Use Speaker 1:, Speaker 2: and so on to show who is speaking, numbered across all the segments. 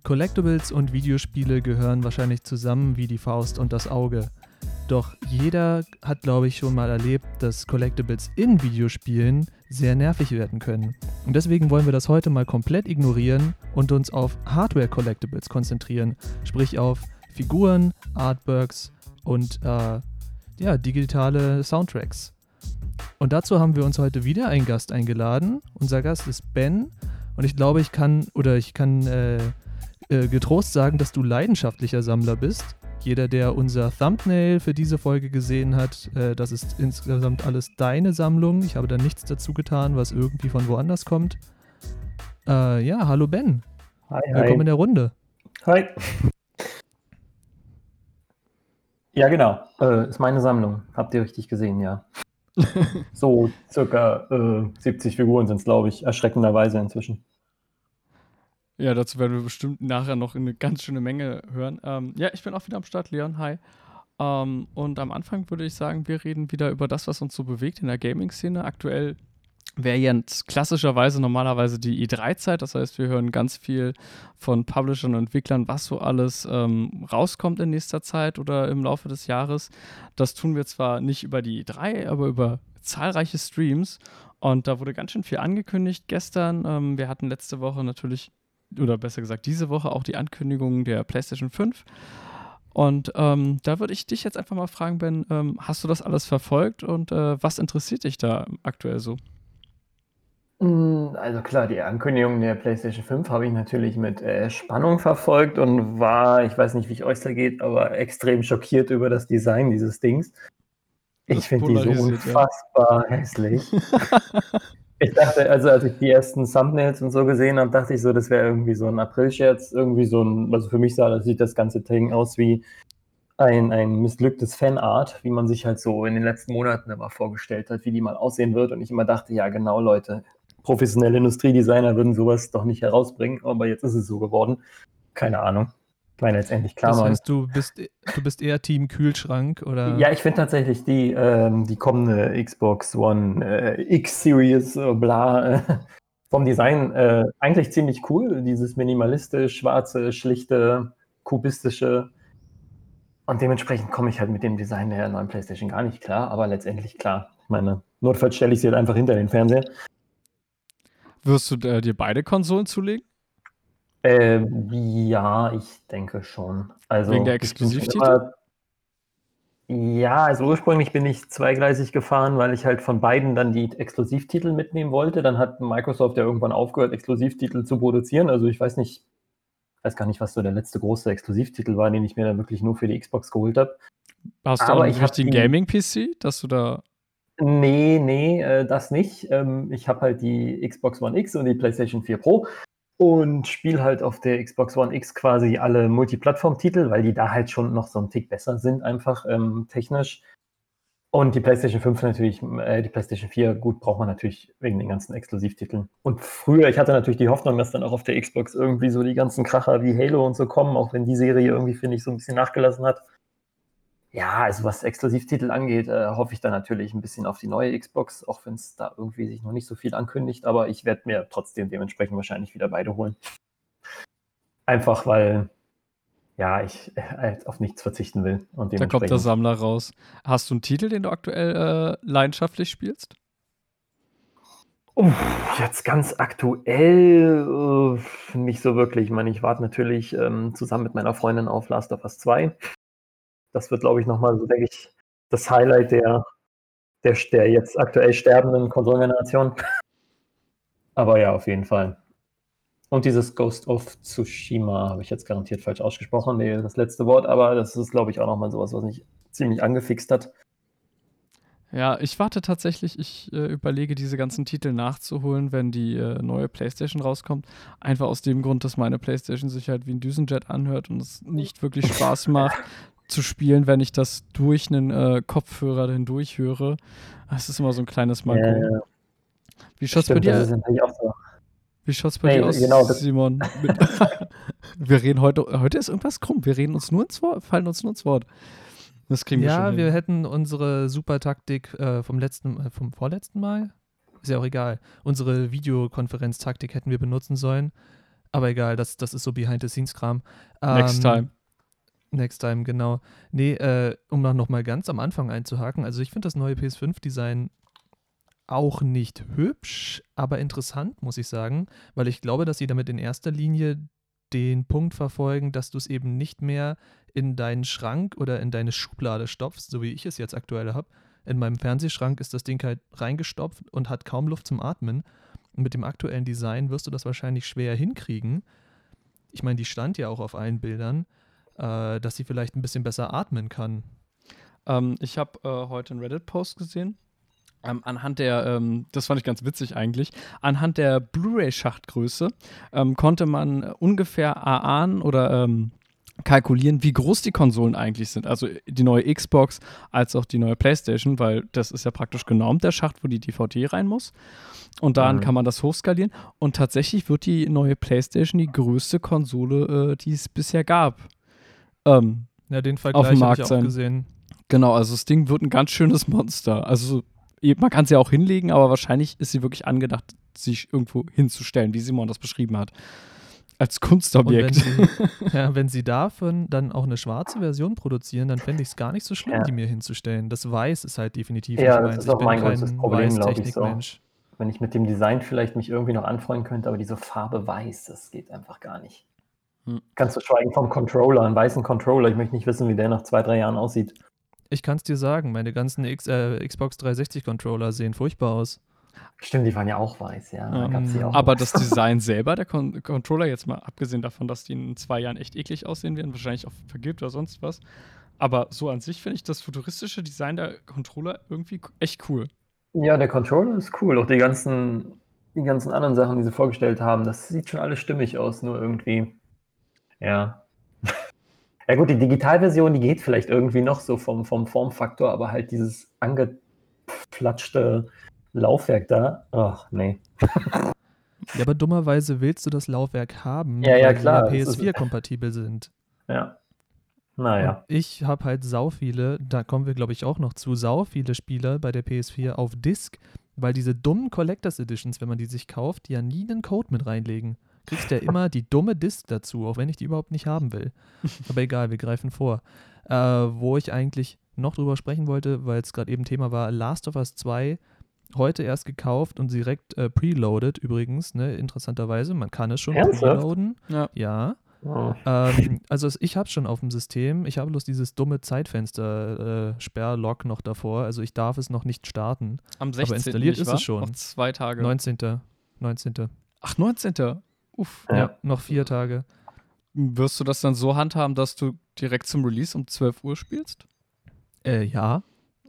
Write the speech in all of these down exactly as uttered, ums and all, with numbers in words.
Speaker 1: Collectibles und Videospiele gehören wahrscheinlich zusammen wie die Faust und das Auge. Doch jeder hat, glaube ich, schon mal erlebt, dass Collectibles in Videospielen sehr nervig werden können. Und deswegen wollen wir das heute mal komplett ignorieren und uns auf Hardware-Collectibles konzentrieren. Sprich auf Figuren, Artworks und äh, ja, digitale Soundtracks. Und dazu haben wir uns heute wieder einen Gast eingeladen. Unser Gast ist Ben. Und ich glaube, ich kann oder ich kann äh, äh, getrost sagen, dass du leidenschaftlicher Sammler bist. Jeder, der unser Thumbnail für diese Folge gesehen hat, äh, das ist insgesamt alles deine Sammlung. Ich habe da nichts dazu getan, was irgendwie von woanders kommt. Äh, ja, hallo Ben.
Speaker 2: Hi, hi.
Speaker 1: Willkommen in der Runde.
Speaker 2: Hi. Ja, genau. Äh, ist meine Sammlung. Habt ihr richtig gesehen, ja. So circa äh, siebzig Figuren sind es, glaube ich, erschreckenderweise inzwischen.
Speaker 3: Ja, dazu werden wir bestimmt nachher noch eine ganz schöne Menge hören. Ähm, ja, ich bin auch wieder am Start, Leon. Hi. Ähm, und am Anfang würde ich sagen, wir reden wieder über das, was uns so bewegt in der Gaming-Szene. Aktuell wäre jetzt klassischerweise normalerweise die E drei Zeit. Das heißt, wir hören ganz viel von Publishern und Entwicklern, was so alles ähm, rauskommt in nächster Zeit oder im Laufe des Jahres. Das tun wir zwar nicht über die E drei, aber über zahlreiche Streams. Und da wurde ganz schön viel angekündigt gestern. Ähm, wir hatten letzte Woche natürlich, oder besser gesagt diese Woche, auch die Ankündigung der PlayStation fünf. Und ähm, da würde ich dich jetzt einfach mal fragen, Ben, ähm, hast du das alles verfolgt und äh, was interessiert dich da aktuell so?
Speaker 2: Also klar, die Ankündigung der PlayStation fünf habe ich natürlich mit äh, Spannung verfolgt und war, ich weiß nicht, wie es euch da geht, aber extrem schockiert über das Design dieses Dings. Ich finde die so unfassbar ja. hässlich. Ich dachte, also als ich die ersten Thumbnails und so gesehen habe, dachte ich so, das wäre irgendwie so ein April-Scherz, irgendwie so ein, also für mich sah, das sieht das ganze Ding aus wie ein, ein missglücktes Fanart, wie man sich halt so in den letzten Monaten immer vorgestellt hat, wie die mal aussehen wird. Und ich immer dachte, ja genau, Leute, professionelle Industriedesigner würden sowas doch nicht herausbringen, aber jetzt ist es so geworden. Keine Ahnung. Ich meine, letztendlich klar.
Speaker 1: Das heißt, du bist, du bist eher Team Kühlschrank, oder?
Speaker 2: Ja, ich finde tatsächlich die, ähm, die kommende Xbox One äh, X-Series, äh, bla, äh, vom Design äh, eigentlich ziemlich cool. Dieses minimalistisch, schwarze, schlichte, kubistische. Und dementsprechend komme ich halt mit dem Design der neuen PlayStation gar nicht klar, aber letztendlich klar. Ich meine, notfalls stelle ich sie halt einfach hinter den Fernseher.
Speaker 3: Wirst du äh, dir beide Konsolen zulegen?
Speaker 2: Äh, ja, ich denke schon. Also,
Speaker 3: wegen der Exklusivtitel?
Speaker 2: Ja, also ursprünglich bin ich zweigleisig gefahren, weil ich halt von beiden dann die Exklusivtitel mitnehmen wollte. Dann hat Microsoft ja irgendwann aufgehört, Exklusivtitel zu produzieren. Also ich weiß nicht, weiß gar nicht, was so der letzte große Exklusivtitel war, den ich mir dann wirklich nur für die Xbox geholt habe.
Speaker 3: Hast du
Speaker 2: Aber
Speaker 3: auch einen
Speaker 2: ich
Speaker 3: richtigen
Speaker 2: die...
Speaker 3: Gaming-P C, dass du da...
Speaker 2: Nee, nee, äh, das nicht. Ähm, ich habe halt die Xbox One X und die PlayStation vier Pro und spiele halt auf der Xbox One X quasi alle Multiplattform-Titel, weil die da halt schon noch so einen Tick besser sind, einfach ähm, technisch. Und die PlayStation fünf natürlich, äh, die PlayStation vier, gut, braucht man natürlich wegen den ganzen Exklusivtiteln. Und früher, ich hatte natürlich die Hoffnung, dass dann auch auf der Xbox irgendwie so die ganzen Kracher wie Halo und so kommen, auch wenn die Serie irgendwie, finde ich, so ein bisschen nachgelassen hat. Ja, also was Exklusivtitel angeht, äh, hoffe ich da natürlich ein bisschen auf die neue Xbox, auch wenn es da irgendwie sich noch nicht so viel ankündigt, aber ich werde mir trotzdem dementsprechend wahrscheinlich wieder beide holen. Einfach, weil ja, ich äh, auf nichts verzichten will. Und
Speaker 3: da kommt der Sammler raus. Hast du einen Titel, den du aktuell äh, leidenschaftlich spielst?
Speaker 2: Uff, jetzt ganz aktuell äh, nicht so wirklich. Ich meine, ich warte natürlich ähm, zusammen mit meiner Freundin auf Last of Us zwei. Das wird, glaube ich, nochmal so, denke ich, das Highlight der, der, der jetzt aktuell sterbenden Konsolengeneration. Aber ja, auf jeden Fall. Und dieses Ghost of Tsushima habe ich jetzt garantiert falsch ausgesprochen, nee, das letzte Wort, aber das ist, glaube ich, auch nochmal sowas, was mich ziemlich angefixt hat.
Speaker 3: Ja, ich warte tatsächlich, ich äh, überlege, diese ganzen Titel nachzuholen, wenn die äh, neue PlayStation rauskommt. Einfach aus dem Grund, dass meine PlayStation sich halt wie ein Düsenjet anhört und es nicht wirklich Spaß macht zu spielen, wenn ich das durch einen äh, Kopfhörer hindurch höre. Das ist immer so ein kleines Manko.
Speaker 2: Ja,
Speaker 3: wie schaut's bei dir?
Speaker 2: Das ist natürlich auch so.
Speaker 3: Wie schaut's bei
Speaker 2: hey,
Speaker 3: dir aus,
Speaker 2: genau,
Speaker 3: Simon? Mit wir reden heute, heute ist irgendwas krumm. Wir reden uns nur ins Wort, fallen uns nur ins Wort. Das kriegen wir
Speaker 1: ja,
Speaker 3: schon
Speaker 1: wir
Speaker 3: hin.
Speaker 1: hätten unsere super Taktik äh, vom letzten, äh, vom vorletzten Mal, ist ja auch egal, unsere Videokonferenztaktik hätten wir benutzen sollen. Aber egal, das, das ist so Behind-the-Scenes-Kram.
Speaker 3: Next
Speaker 1: Ähm,
Speaker 3: time.
Speaker 1: Next time, genau. Nee, äh, um noch mal ganz am Anfang einzuhaken, also ich finde das neue P S fünf Design auch nicht hübsch, aber interessant, muss ich sagen, weil ich glaube, dass sie damit in erster Linie den Punkt verfolgen, dass du es eben nicht mehr in deinen Schrank oder in deine Schublade stopfst, so wie ich es jetzt aktuell habe. In meinem Fernsehschrank ist das Ding halt reingestopft und hat kaum Luft zum Atmen. Und mit dem aktuellen Design wirst du das wahrscheinlich schwer hinkriegen. Ich meine, die stand ja auch auf allen Bildern, äh, dass sie vielleicht ein bisschen besser atmen kann.
Speaker 3: Ähm, ich habe äh, heute einen Reddit-Post gesehen. Ähm, anhand der, ähm, das fand ich ganz witzig eigentlich, anhand der Blu-ray-Schachtgröße ähm, konnte man ungefähr erahnen oder ähm, kalkulieren, wie groß die Konsolen eigentlich sind. Also die neue Xbox als auch die neue PlayStation, weil das ist ja praktisch genormt, der Schacht, wo die D V D rein muss. Und dann
Speaker 2: Mhm.
Speaker 3: kann man das hochskalieren. Und tatsächlich wird die neue PlayStation die größte Konsole, äh, die es bisher gab. Ähm,
Speaker 1: Ja, den
Speaker 3: Auf dem
Speaker 1: Vergleich habe
Speaker 3: Markt
Speaker 1: ich auch
Speaker 3: sein.
Speaker 1: gesehen.
Speaker 3: Genau, also das Ding wird ein ganz schönes Monster. Also man kann sie auch hinlegen, aber wahrscheinlich ist sie wirklich angedacht, sich irgendwo hinzustellen, wie Simon das beschrieben hat. Als
Speaker 1: Und wenn
Speaker 3: Kunstobjekt.
Speaker 1: sie, ja, wenn sie davon dann auch eine schwarze Version produzieren, dann fände ich es gar nicht so schlimm,
Speaker 2: Ja.
Speaker 1: die mir hinzustellen. Das Weiß ist halt definitiv
Speaker 2: Ja,
Speaker 1: nicht
Speaker 2: das
Speaker 1: meins.
Speaker 2: ist
Speaker 1: Ich
Speaker 2: auch
Speaker 1: bin
Speaker 2: mein größtes
Speaker 1: kein
Speaker 2: Problem, glaube ich, so.
Speaker 1: Weiß-Technik-Mensch.
Speaker 2: Wenn ich mit dem Design vielleicht mich irgendwie noch anfreunden könnte, aber diese Farbe weiß, das geht einfach gar nicht.
Speaker 3: Hm.
Speaker 2: Ganz zu schweigen vom Controller, einen weißen Controller. Ich möchte nicht wissen, wie der nach zwei, drei Jahren aussieht.
Speaker 1: Ich kann es dir sagen, meine ganzen X, äh, Xbox dreihundertsechzig-Controller sehen furchtbar aus.
Speaker 2: Stimmt, die waren ja auch weiß, ja.
Speaker 3: Ja.
Speaker 2: Da gab's die auch.
Speaker 3: Aber das Design selber, der Con Controller, jetzt mal abgesehen davon, dass die in zwei Jahren echt eklig aussehen werden, wahrscheinlich auch vergilbt oder sonst was. Aber so an sich finde ich das futuristische Design der Controller irgendwie echt cool.
Speaker 2: Ja, der Controller ist cool. Auch die ganzen, die ganzen anderen Sachen, die sie vorgestellt haben, das sieht schon alles stimmig aus, nur irgendwie. Ja. Ja gut, die Digitalversion, die geht vielleicht irgendwie noch so vom, vom Formfaktor, aber halt dieses angeflatschte Laufwerk da, ach nee.
Speaker 1: Ja, aber dummerweise willst du das Laufwerk haben,
Speaker 2: Ja, ja,
Speaker 1: weil
Speaker 2: klar,
Speaker 1: sie
Speaker 2: das
Speaker 1: ja P S
Speaker 2: ist-
Speaker 1: vier-kompatibel sind.
Speaker 2: Ja.
Speaker 1: Und
Speaker 2: Naja.
Speaker 1: ich habe halt sau viele, da kommen wir glaube ich auch noch zu, sau viele Spieler bei der P S vier auf Disc, weil diese dummen Collectors Editions, wenn man die sich kauft, die ja nie einen Code mit reinlegen. Kriegst ja immer die dumme Disc dazu, auch wenn ich die überhaupt nicht haben will. Aber egal, wir greifen vor. Äh, wo ich eigentlich noch drüber sprechen wollte, weil es gerade eben Thema war, Last of Us zwei, heute erst gekauft und direkt äh, preloaded übrigens, ne, interessanterweise. Man kann es schon
Speaker 2: Ernsthaft?
Speaker 1: preloaden.
Speaker 3: Ja.
Speaker 1: Ja.
Speaker 2: Oh.
Speaker 1: Ähm, also es, ich habe es schon auf dem System. Ich habe bloß dieses dumme Zeitfenster-Sperrlock noch davor. Also ich darf es noch nicht starten.
Speaker 3: Am sechzehnten
Speaker 1: installiert
Speaker 3: nicht
Speaker 1: ist
Speaker 3: wahr?
Speaker 1: es schon.
Speaker 3: Noch zwei Tage.
Speaker 1: neunzehnten neunzehnten
Speaker 3: Ach, neunzehnten Uff.
Speaker 2: Ja.
Speaker 1: Ja, noch vier Tage.
Speaker 3: Wirst du das dann so handhaben, dass du direkt zum Release um zwölf Uhr spielst?
Speaker 1: Äh, ja.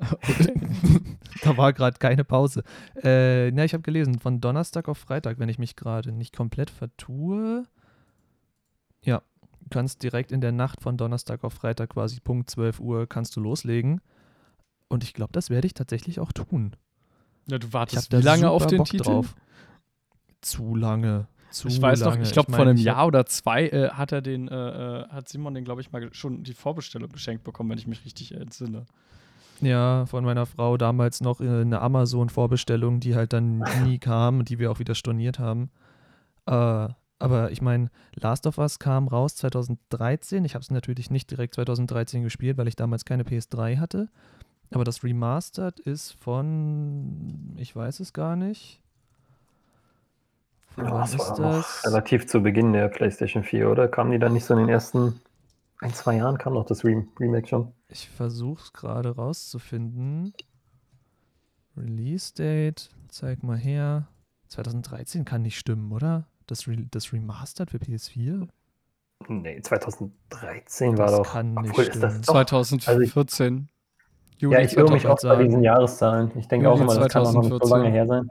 Speaker 1: Da war gerade keine Pause. Äh, na, ich habe gelesen, von Donnerstag auf Freitag, wenn ich mich gerade nicht komplett vertue. Ja, du kannst direkt in der Nacht von Donnerstag auf Freitag quasi Punkt zwölf Uhr kannst du loslegen. Und ich glaube, das werde ich tatsächlich auch tun.
Speaker 3: Ja, du
Speaker 1: Ich habe
Speaker 3: wartest
Speaker 1: da
Speaker 3: wie lange
Speaker 1: super
Speaker 3: auf den
Speaker 1: Bock
Speaker 3: Titel?
Speaker 1: drauf. Zu lange. Zu
Speaker 3: Ich weiß noch,
Speaker 1: lange.
Speaker 3: ich glaube,
Speaker 1: meine,
Speaker 3: vor einem
Speaker 1: ich hab-
Speaker 3: Jahr oder zwei äh, hat er den, äh, äh, hat Simon den, glaube ich, mal ge- schon die Vorbestellung geschenkt bekommen, wenn ich mich richtig entsinne.
Speaker 1: Ja, von meiner Frau damals noch äh, eine Amazon-Vorbestellung, die halt dann nie kam und die wir auch wieder storniert haben. Äh, aber ich meine, Last of Us kam raus zweitausenddreizehn. Ich habe es natürlich nicht direkt zweitausenddreizehn gespielt, weil ich damals keine P S drei hatte. Aber das Remastered ist von, ich weiß es gar nicht. Von
Speaker 2: Ja,
Speaker 1: wann
Speaker 2: das war
Speaker 1: ist
Speaker 2: doch noch
Speaker 1: das?
Speaker 2: relativ zu Beginn der PlayStation vier, oder? Kamen die dann nicht so in den ersten ein, zwei Jahren? Kam noch das Re Remake schon?
Speaker 1: Ich versuche es gerade rauszufinden. Release Date, zeig mal her. zweitausenddreizehn kann nicht stimmen, oder? Das, Re das Remastered für P S vier?
Speaker 2: Nee, zweitausenddreizehn war
Speaker 1: Das
Speaker 2: doch.
Speaker 1: kann nicht
Speaker 2: Obwohl, ist das
Speaker 1: stimmen.
Speaker 2: doch.
Speaker 3: zweitausendvierzehn. Juli
Speaker 2: Ja, ich irre mich
Speaker 1: zweitausend
Speaker 2: oft bei diesen
Speaker 1: sagen.
Speaker 2: Jahreszahlen. Ich denke auch
Speaker 3: Juli
Speaker 2: immer, das kann auch noch nicht so
Speaker 3: zweitausendvierzehn.
Speaker 2: lange her sein.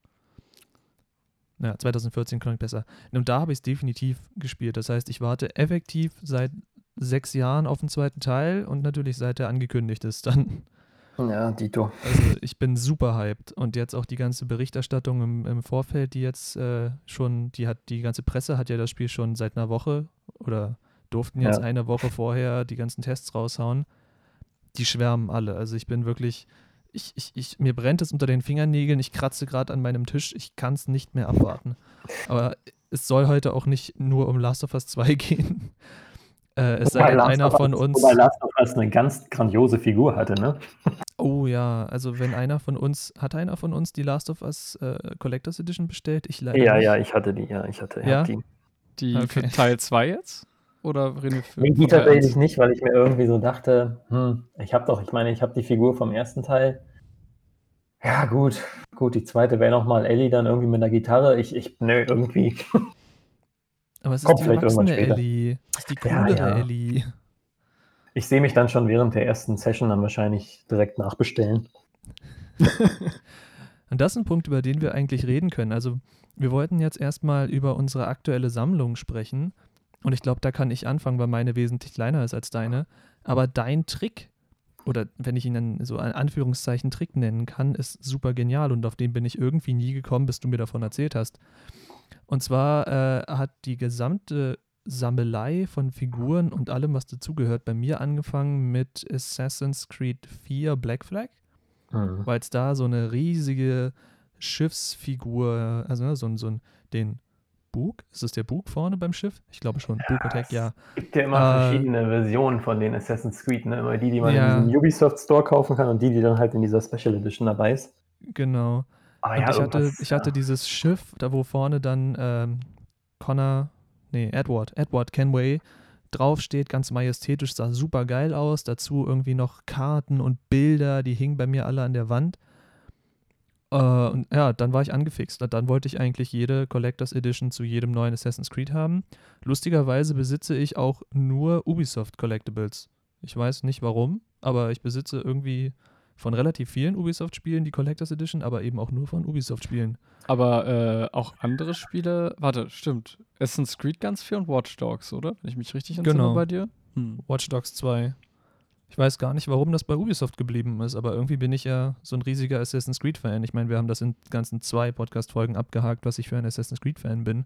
Speaker 1: Ja, zweitausendvierzehn klingt besser. Und da habe ich es definitiv gespielt. Das heißt, ich warte effektiv seit sechs Jahren auf den zweiten Teil und natürlich seit der angekündigt ist dann.
Speaker 2: Ja, Dito.
Speaker 1: Also ich bin super hyped. Und jetzt auch die ganze Berichterstattung im, im Vorfeld, die jetzt äh, schon, die hat, die ganze Presse hat ja das Spiel schon seit einer Woche oder durften jetzt
Speaker 2: Ja.
Speaker 1: eine Woche vorher die ganzen Tests raushauen. Die schwärmen alle. Also ich bin wirklich, ich, ich, ich, mir brennt es unter den Fingernägeln, ich kratze gerade an meinem Tisch, ich kann es nicht mehr abwarten. Aber es soll heute auch nicht nur um Last of Us zwei gehen. Äh, es sei
Speaker 2: Wobei
Speaker 1: denn,
Speaker 2: Last
Speaker 1: einer
Speaker 2: of
Speaker 1: von
Speaker 2: Us,
Speaker 1: uns.
Speaker 2: wobei Last of Us eine ganz grandiose Figur hatte, ne?
Speaker 1: Oh ja, also wenn einer von uns, hat einer von uns die Last of Us äh, Collectors Edition bestellt? Ich leider
Speaker 2: Ja,
Speaker 1: nicht.
Speaker 2: ja, ich hatte die, ja, ich hatte,
Speaker 1: Ja?
Speaker 2: hab die.
Speaker 3: Die
Speaker 1: Okay.
Speaker 3: für Teil zwei jetzt? Oder reden wir für
Speaker 2: Nee, die
Speaker 3: von Teil
Speaker 2: tatsächlich
Speaker 3: eins?
Speaker 2: nicht, weil ich mir irgendwie so dachte, hm, ich habe doch, ich meine, ich habe die Figur vom ersten Teil. Ja, gut, gut, die zweite wäre nochmal Ellie dann irgendwie mit einer Gitarre. Ich, ich, nö, irgendwie.
Speaker 1: Aber es ist
Speaker 2: Kommt
Speaker 1: die
Speaker 2: vielleicht irgendwann
Speaker 1: erwachsene
Speaker 2: später.
Speaker 1: Ellie. Das ist die
Speaker 2: Ja,
Speaker 1: coolere
Speaker 2: ja.
Speaker 1: Ellie.
Speaker 2: Ich sehe mich dann schon während der ersten Session dann wahrscheinlich direkt nachbestellen.
Speaker 1: Und das ist ein Punkt, über den wir eigentlich reden können. Also wir wollten jetzt erstmal über unsere aktuelle Sammlung sprechen. Und ich glaube, da kann ich anfangen, weil meine wesentlich kleiner ist als deine. Aber dein Trick, oder wenn ich ihn dann so ein Anführungszeichen Trick nennen kann, ist super genial. Und auf den bin ich irgendwie nie gekommen, bis du mir davon erzählt hast. Und zwar äh, hat die gesamte Sammelei von Figuren und allem, was dazugehört, bei mir angefangen mit Assassin's Creed vier Black Flag.
Speaker 2: Mhm.
Speaker 1: Weil es da so eine riesige Schiffsfigur, also ne, so, ein- so ein, den Bug, ist das der Bug vorne beim Schiff? Ich glaube schon, Bug Attack, ja.
Speaker 2: Es gibt ja immer
Speaker 1: Äh,
Speaker 2: verschiedene Versionen von den Assassin's Creed, ne? Immer die, die man
Speaker 1: Ja.
Speaker 2: in diesem Ubisoft Store kaufen kann und die, die dann halt in dieser Special Edition dabei ist.
Speaker 1: Genau.
Speaker 2: Aber
Speaker 1: Und
Speaker 2: ja,
Speaker 1: ich hatte,
Speaker 2: irgendwas,
Speaker 1: ich
Speaker 2: ja.
Speaker 1: hatte dieses Schiff, da wo vorne dann ähm, Connor, nee, Edward, Edward Kenway draufsteht, ganz majestätisch, sah super geil aus. Dazu irgendwie noch Karten und Bilder, die hingen bei mir alle an der Wand. Äh, und ja, dann war ich angefixt. Dann wollte ich eigentlich jede Collectors Edition zu jedem neuen Assassin's Creed haben. Lustigerweise besitze ich auch nur Ubisoft Collectibles. Ich weiß nicht warum, aber ich besitze irgendwie von relativ vielen Ubisoft-Spielen die Collectors Edition, aber eben auch nur von Ubisoft-Spielen.
Speaker 3: Aber äh, auch andere Spiele, warte, stimmt. Assassin's Creed ganz viel und Watch Dogs, oder? Wenn ich mich richtig entsinne
Speaker 1: Genau.
Speaker 3: bei dir. Hm.
Speaker 1: Watch Dogs zwei. Ich weiß gar nicht, warum das bei Ubisoft geblieben ist, aber irgendwie bin ich ja so ein riesiger Assassin's Creed-Fan. Ich meine, wir haben das in ganzen zwei Podcast-Folgen abgehakt, was ich für ein Assassin's Creed-Fan bin.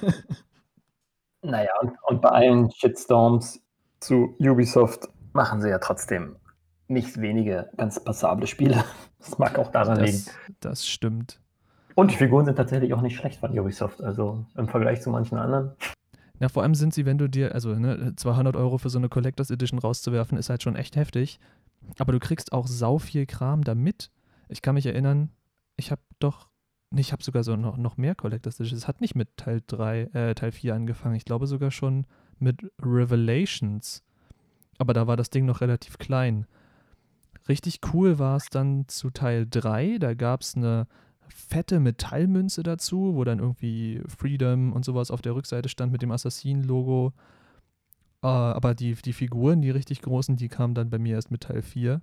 Speaker 2: Naja, und, und bei allen Shitstorms zu Ubisoft machen sie ja trotzdem nicht wenige ganz passable Spiele. Das mag auch daran liegen.
Speaker 1: Das, das stimmt.
Speaker 2: Und die Figuren sind tatsächlich auch nicht schlecht von Ubisoft, also im Vergleich zu manchen anderen.
Speaker 1: Na, vor allem sind sie, wenn du dir, also ne, zweihundert Euro für so eine Collectors Edition rauszuwerfen, ist halt schon echt heftig. Aber du kriegst auch sau viel Kram damit. Ich kann mich erinnern, ich habe doch, nee, ich habe sogar so noch, noch mehr Collectors Editions. Es hat nicht mit Teil drei, äh, Teil vier angefangen. Ich glaube sogar schon mit Revelations. Aber da war das Ding noch relativ klein. Richtig cool war es dann zu Teil drei. Da gab es eine fette Metallmünze dazu, wo dann irgendwie Freedom und sowas auf der Rückseite stand mit dem Assassinen-Logo. Äh, aber die, die Figuren, die richtig großen, die kamen dann bei mir erst mit Teil vier.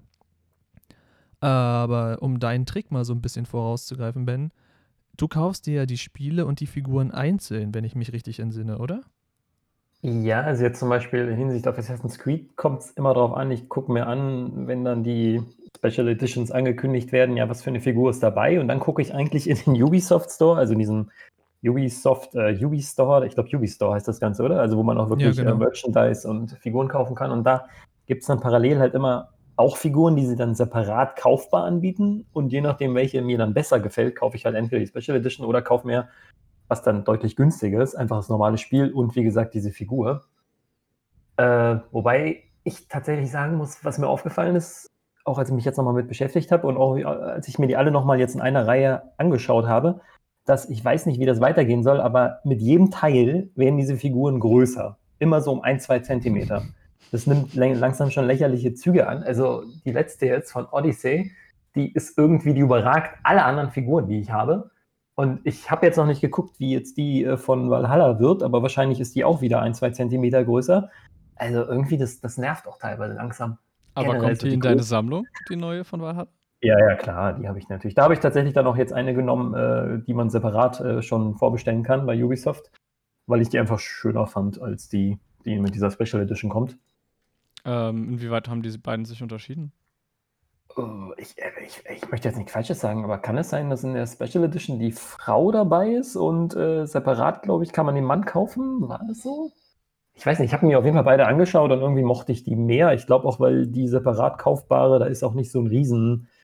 Speaker 1: Aber um deinen Trick mal so ein bisschen vorauszugreifen, Ben, du kaufst dir ja die Spiele und die Figuren einzeln, wenn ich mich richtig entsinne, oder?
Speaker 2: Ja, also jetzt zum Beispiel in Hinsicht auf Assassin's Creed kommt es immer darauf an, ich gucke mir an, wenn dann die Special Editions angekündigt werden, ja, was für eine Figur ist dabei, und dann gucke ich eigentlich in den Ubisoft Store, also in diesen Ubisoft, äh, Ubistore, ich glaube Ubistore heißt das Ganze, oder? Also wo man auch wirklich
Speaker 1: Ja, genau.
Speaker 2: äh, Merchandise und Figuren kaufen kann, und da gibt es dann parallel halt immer auch Figuren, die sie dann separat kaufbar anbieten, und je nachdem, welche mir dann besser gefällt, kaufe ich halt entweder die Special Edition oder kaufe mir, was dann deutlich günstiger ist, einfach das normale Spiel und wie gesagt diese Figur. Äh, wobei ich tatsächlich sagen muss, was mir aufgefallen ist, auch als ich mich jetzt nochmal mit beschäftigt habe und auch als ich mir die alle nochmal jetzt in einer Reihe angeschaut habe, dass ich weiß nicht, wie das weitergehen soll, aber mit jedem Teil werden diese Figuren größer. Immer so um ein, zwei Zentimeter. Das nimmt langsam schon lächerliche Züge an. Also die letzte jetzt von Odyssey, die ist irgendwie, die überragt alle anderen Figuren, die ich habe. Und ich habe jetzt noch nicht geguckt, wie jetzt die äh, von Valhalla wird, aber wahrscheinlich ist die auch wieder ein, zwei Zentimeter größer. Also irgendwie, das, das nervt auch teilweise langsam.
Speaker 3: Aber
Speaker 2: Generell
Speaker 3: kommt
Speaker 2: so
Speaker 3: die
Speaker 2: die
Speaker 3: in deine
Speaker 2: Größe.
Speaker 3: Sammlung, die neue von Valhalla?
Speaker 2: Ja, ja, klar, die habe ich natürlich. Da habe ich tatsächlich dann auch jetzt eine genommen, äh, die man separat äh, schon vorbestellen kann bei Ubisoft, weil ich die einfach schöner fand, als die, die mit dieser Special Edition kommt.
Speaker 3: Ähm, inwieweit haben diese beiden sich unterschieden?
Speaker 2: Oh, ich, ich, ich möchte jetzt nichts Falsches sagen, aber kann es sein, dass in der Special Edition die Frau dabei ist und äh, separat, glaube ich, kann man den Mann kaufen? War das so? Ich weiß nicht, ich habe mir auf jeden Fall beide angeschaut und irgendwie mochte ich die mehr. Ich glaube auch, weil die separat kaufbare, da ist auch nicht so ein riesen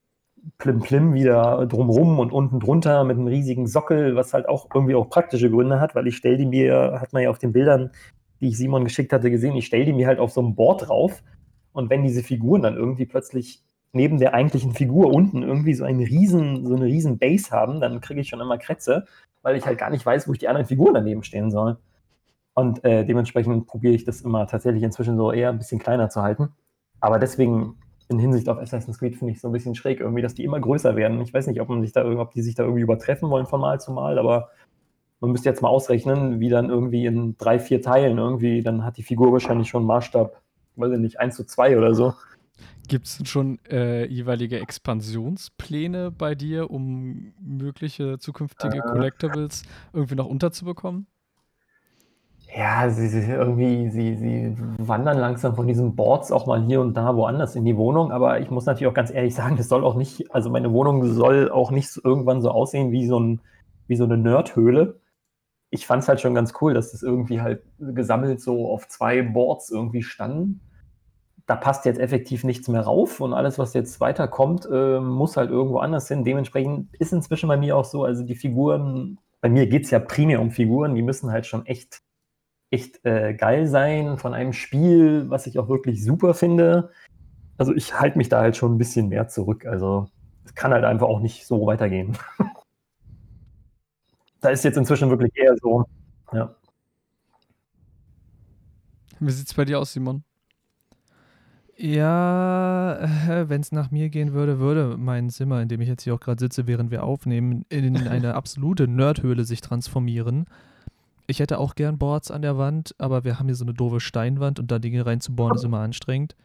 Speaker 2: Plim-Plim wieder drumrum und unten drunter mit einem riesigen Sockel, was halt auch irgendwie auch praktische Gründe hat, weil ich stelle die mir, hat man ja auf den Bildern, die ich Simon geschickt hatte, gesehen, ich stelle die mir halt auf so ein Board drauf und wenn diese Figuren dann irgendwie plötzlich neben der eigentlichen Figur unten irgendwie so einen riesen, so eine riesen Base haben, dann kriege ich schon immer Krätze, weil ich halt gar nicht weiß, wo ich die anderen Figuren daneben stehen soll. Und äh, dementsprechend probiere ich das immer tatsächlich inzwischen so eher ein bisschen kleiner zu halten. Aber deswegen in Hinsicht auf Assassin's Creed finde ich so ein bisschen schräg irgendwie, dass die immer größer werden. Ich weiß nicht, ob man sich da ob die sich da irgendwie übertreffen wollen von Mal zu Mal, aber man müsste jetzt mal ausrechnen, wie dann irgendwie in drei, vier Teilen irgendwie, dann hat die Figur wahrscheinlich schon Maßstab, weiß ich nicht, eins zu zwei oder so.
Speaker 3: Gibt es schon äh, jeweilige Expansionspläne bei dir, um mögliche zukünftige
Speaker 2: Äh.
Speaker 3: Collectibles irgendwie noch unterzubekommen?
Speaker 2: Ja, sie, sie irgendwie, sie, sie wandern langsam von diesen Boards auch mal hier und da woanders in die Wohnung, aber ich muss natürlich auch ganz ehrlich sagen, das soll auch nicht, also meine Wohnung soll auch nicht irgendwann so aussehen wie so, ein, wie so eine Nerdhöhle. Ich fand es halt schon ganz cool, dass das irgendwie halt gesammelt so auf zwei Boards irgendwie standen. Da passt jetzt effektiv nichts mehr rauf und alles, was jetzt weiterkommt, äh, muss halt irgendwo anders hin. Dementsprechend ist inzwischen bei mir auch so, also die Figuren, bei mir geht es ja primär um Figuren, die müssen halt schon echt echt äh, geil sein von einem Spiel, was ich auch wirklich super finde. Also ich halte mich da halt schon ein bisschen mehr zurück. Also es kann halt einfach auch nicht so weitergehen. Da ist jetzt inzwischen wirklich eher so, ja.
Speaker 3: Wie sieht's bei dir aus, Simon?
Speaker 1: Ja, äh, wenn es nach mir gehen würde, würde mein Zimmer, in dem ich jetzt hier auch gerade sitze, während wir aufnehmen, in eine absolute Nerdhöhle sich transformieren. Ich hätte auch gern Boards an der Wand, aber wir haben hier so eine doofe Steinwand und da Dinge reinzubohren ist immer anstrengend.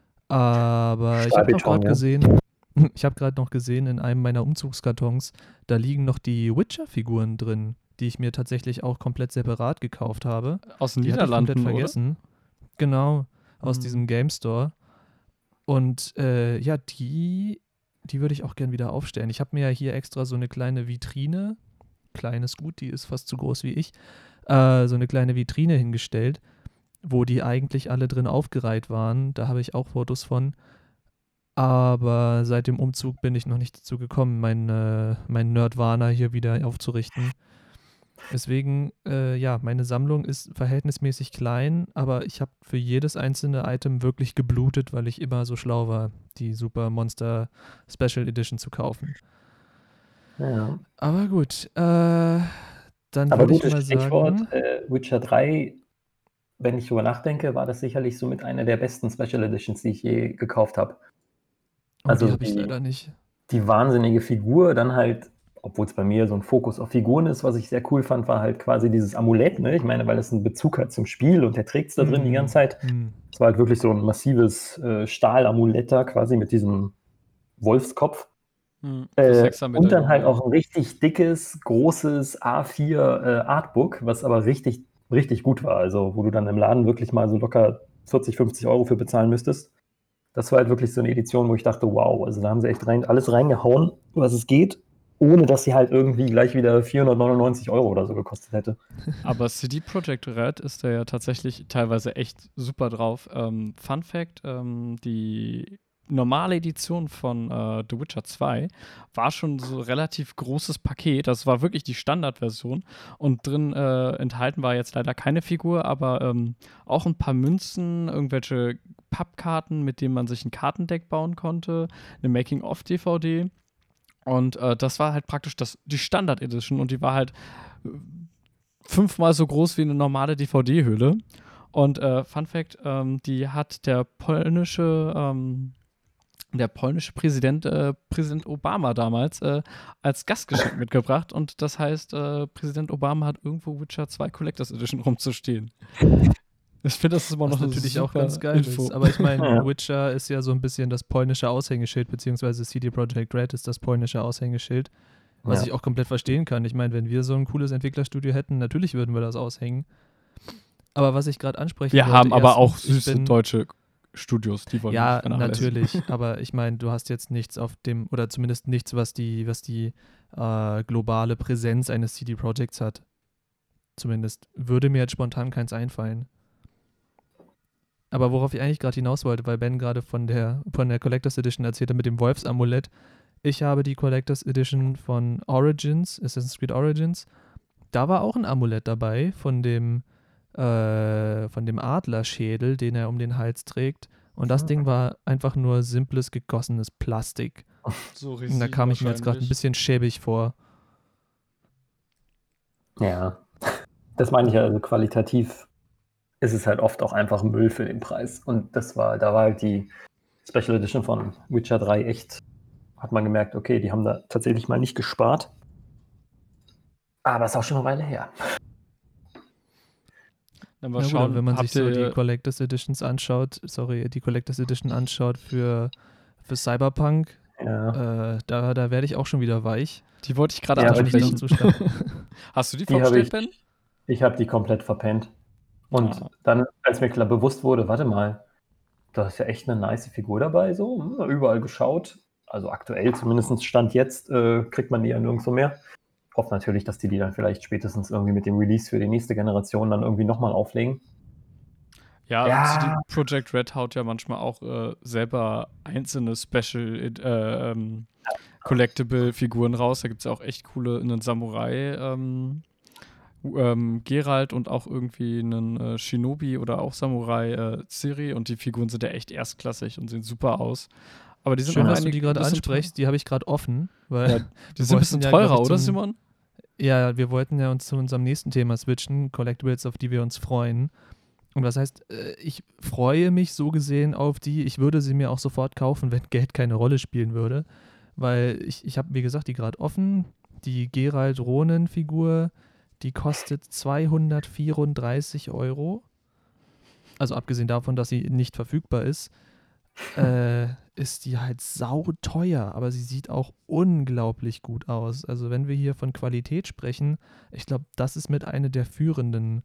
Speaker 1: Aber ich habe noch gerade
Speaker 2: ja.
Speaker 1: gesehen, ich habe gerade noch gesehen in einem meiner Umzugskartons, da liegen noch die Witcher-Figuren drin, die ich mir tatsächlich auch komplett separat gekauft habe.
Speaker 3: Aus den
Speaker 1: Die hatte ich
Speaker 3: Niederlanden,
Speaker 1: komplett vergessen. Genau, aus
Speaker 3: Mhm.
Speaker 1: diesem Game Store. Und äh, ja, die, die würde ich auch gern wieder aufstellen. Ich habe mir ja hier extra so eine kleine Vitrine, kleines Gut, die ist fast so groß wie ich, äh, so eine kleine Vitrine hingestellt, wo die eigentlich alle drin aufgereiht waren. Da habe ich auch Fotos von. Aber seit dem Umzug bin ich noch nicht dazu gekommen, mein, äh, mein Nerdwana hier wieder aufzurichten. Deswegen, äh, ja, meine Sammlung ist verhältnismäßig klein, aber ich habe für jedes einzelne Item wirklich geblutet, weil ich immer so schlau war, die Super Monster Special Edition zu kaufen.
Speaker 2: Ja.
Speaker 1: Aber gut, äh, dann
Speaker 2: Aber
Speaker 1: würde ich
Speaker 2: gutes
Speaker 1: mal
Speaker 2: Stichwort,
Speaker 1: sagen,
Speaker 2: äh, Witcher drei, wenn ich drüber nachdenke, war das sicherlich somit eine der besten Special Editions, die ich je gekauft habe.
Speaker 1: oh,
Speaker 2: Also
Speaker 1: die habe ich
Speaker 2: die,
Speaker 1: leider nicht.
Speaker 2: die wahnsinnige Figur, dann halt, obwohl es bei mir so ein Fokus auf Figuren ist, was ich sehr cool fand, war halt quasi dieses Amulett, ne? Ich meine, weil es einen Bezug hat zum Spiel und der trägt es da drin die
Speaker 1: Mm,
Speaker 2: ganze Zeit.
Speaker 1: mm.
Speaker 2: Es war halt wirklich so ein massives äh, Stahlamulett da, quasi mit diesem Wolfskopf.
Speaker 3: Mhm. Das
Speaker 2: Äh,
Speaker 3: Sechser-Medaillon,
Speaker 2: und dann halt
Speaker 3: ja.
Speaker 2: auch ein richtig dickes, großes A vier äh, Artbook, was aber richtig, richtig gut war. Also, wo du dann im Laden wirklich mal so locker vierzig, fünfzig Euro für bezahlen müsstest. Das war halt wirklich so eine Edition, wo ich dachte, wow, also da haben sie echt rein, alles reingehauen, was es geht, ohne dass sie halt irgendwie gleich wieder vierhundertneunundneunzig Euro oder so gekostet hätte.
Speaker 3: Aber C D Projekt Red ist da ja tatsächlich teilweise echt super drauf. Ähm, Fun Fact, ähm, die normale Edition von äh, The Witcher zwei war schon so ein relativ großes Paket. Das war wirklich die Standardversion. Und drin äh, enthalten war jetzt leider keine Figur, aber ähm, auch ein paar Münzen, irgendwelche Pappkarten, mit denen man sich ein Kartendeck bauen konnte, eine Making-of-D V D. Und äh, das war halt praktisch das, die Standard-Edition und die war halt äh, fünfmal so groß wie eine normale D V D-Hülle. Und äh, Fun Fact, ähm, die hat der polnische, ähm, der polnische Präsident, äh, Präsident Obama damals, äh, als Gastgeschenk mitgebracht. Und das heißt, äh, Präsident Obama hat irgendwo Witcher zwei Collectors Edition rumzustehen. Ich finde, das ist immer
Speaker 1: Was
Speaker 3: noch eine
Speaker 1: natürlich
Speaker 3: super
Speaker 1: auch ganz geil
Speaker 3: Info.
Speaker 1: ist. Aber ich meine,
Speaker 2: Ja.
Speaker 1: Witcher ist ja so ein bisschen das polnische Aushängeschild, beziehungsweise C D Projekt Red ist das polnische Aushängeschild, was
Speaker 2: Ja.
Speaker 1: ich auch komplett verstehen kann. Ich meine, wenn wir so ein cooles Entwicklerstudio hätten, natürlich würden wir das aushängen. Aber was ich gerade ansprechen
Speaker 3: Wir
Speaker 1: wollte,
Speaker 3: haben aber auch
Speaker 1: erstens, ich
Speaker 3: süße
Speaker 1: bin-
Speaker 3: deutsche Studios, die wollen wir
Speaker 1: Ja,
Speaker 3: nicht vernachlässigen.
Speaker 1: natürlich, aber ich meine, du hast jetzt nichts auf dem, oder zumindest nichts, was die, was die äh, globale Präsenz eines C D Projekts hat. Zumindest würde mir jetzt spontan keins einfallen. Aber worauf ich eigentlich gerade hinaus wollte, weil Ben gerade von der, von der Collectors Edition erzählte mit dem Wolfsamulett, ich habe die Collectors Edition von Origins, Assassin's Creed Origins. Da war auch ein Amulett dabei von dem, äh, von dem Adlerschädel, den er um den Hals trägt. Und das Ding war einfach nur simples, gegossenes Plastik.
Speaker 3: So
Speaker 1: Und da kam ich mir jetzt gerade ein bisschen schäbig vor.
Speaker 2: Ja, das meine ich ja, also qualitativ ist es halt oft auch einfach Müll für den Preis. Und das war, da war halt die Special Edition von Witcher drei echt, hat man gemerkt, okay, die haben da tatsächlich mal nicht gespart. Aber ist auch schon eine Weile her.
Speaker 3: Dann mal
Speaker 1: Na gut,
Speaker 3: schauen,
Speaker 1: aber wenn man sich
Speaker 3: habt
Speaker 1: so
Speaker 3: ihr-
Speaker 1: die Collectors Editions anschaut, sorry, die Collectors Edition anschaut für, für Cyberpunk,
Speaker 2: Ja,
Speaker 1: äh, da, da werde ich auch schon wieder weich.
Speaker 3: Die wollte ich gerade
Speaker 2: Ja, aber
Speaker 3: ansprechen.
Speaker 1: die- Zustand.
Speaker 3: Hast du die
Speaker 2: Die habe
Speaker 3: vorgestellt,
Speaker 2: ich-
Speaker 3: Ben?
Speaker 2: ich habe die komplett verpennt. Und
Speaker 3: Ah.
Speaker 2: dann, als mir klar bewusst wurde, warte mal, da ist ja echt eine nice Figur dabei, so, hm, überall geschaut. Also aktuell, zumindest Stand jetzt, äh, kriegt man die ja nirgendwo mehr. Ich hoffe natürlich, dass die die dann vielleicht spätestens irgendwie mit dem Release für die nächste Generation dann irgendwie nochmal auflegen.
Speaker 3: Ja,
Speaker 2: Ja.
Speaker 3: C D Projekt Red haut ja manchmal auch äh, selber einzelne Special äh, ähm, Collectible-Figuren raus. Da gibt es ja auch echt coole, einen Samurai ähm, ähm, Geralt und auch irgendwie einen äh, Shinobi oder auch Samurai äh, Ciri, und die Figuren sind ja echt erstklassig und sehen super aus. Aber die sind
Speaker 1: Schön,
Speaker 3: auch
Speaker 1: dass du
Speaker 3: einige
Speaker 1: die gerade
Speaker 3: bisschen
Speaker 1: ansprichst, die habe ich gerade offen. Weil
Speaker 3: Ja,
Speaker 1: wir
Speaker 3: Die sind ein bisschen
Speaker 1: wollten ja,
Speaker 3: teurer,
Speaker 1: glaub ich,
Speaker 3: oder
Speaker 1: zum-
Speaker 3: Simon?
Speaker 1: Ja, wir wollten ja uns zu unserem nächsten Thema switchen, Collectibles, auf die wir uns freuen. Und das heißt, äh, ich freue mich so gesehen auf die, ich würde sie mir auch sofort kaufen, wenn Geld keine Rolle spielen würde. Weil ich, ich habe, wie gesagt, die gerade offen. Die Geralt Ronen-Figur, die kostet zweihundertvierunddreißig Euro. Also abgesehen davon, dass sie nicht verfügbar ist, äh, ist die halt sauteuer, aber sie sieht auch unglaublich gut aus. Also wenn wir hier von Qualität sprechen, ich glaube, das ist mit einer der führenden.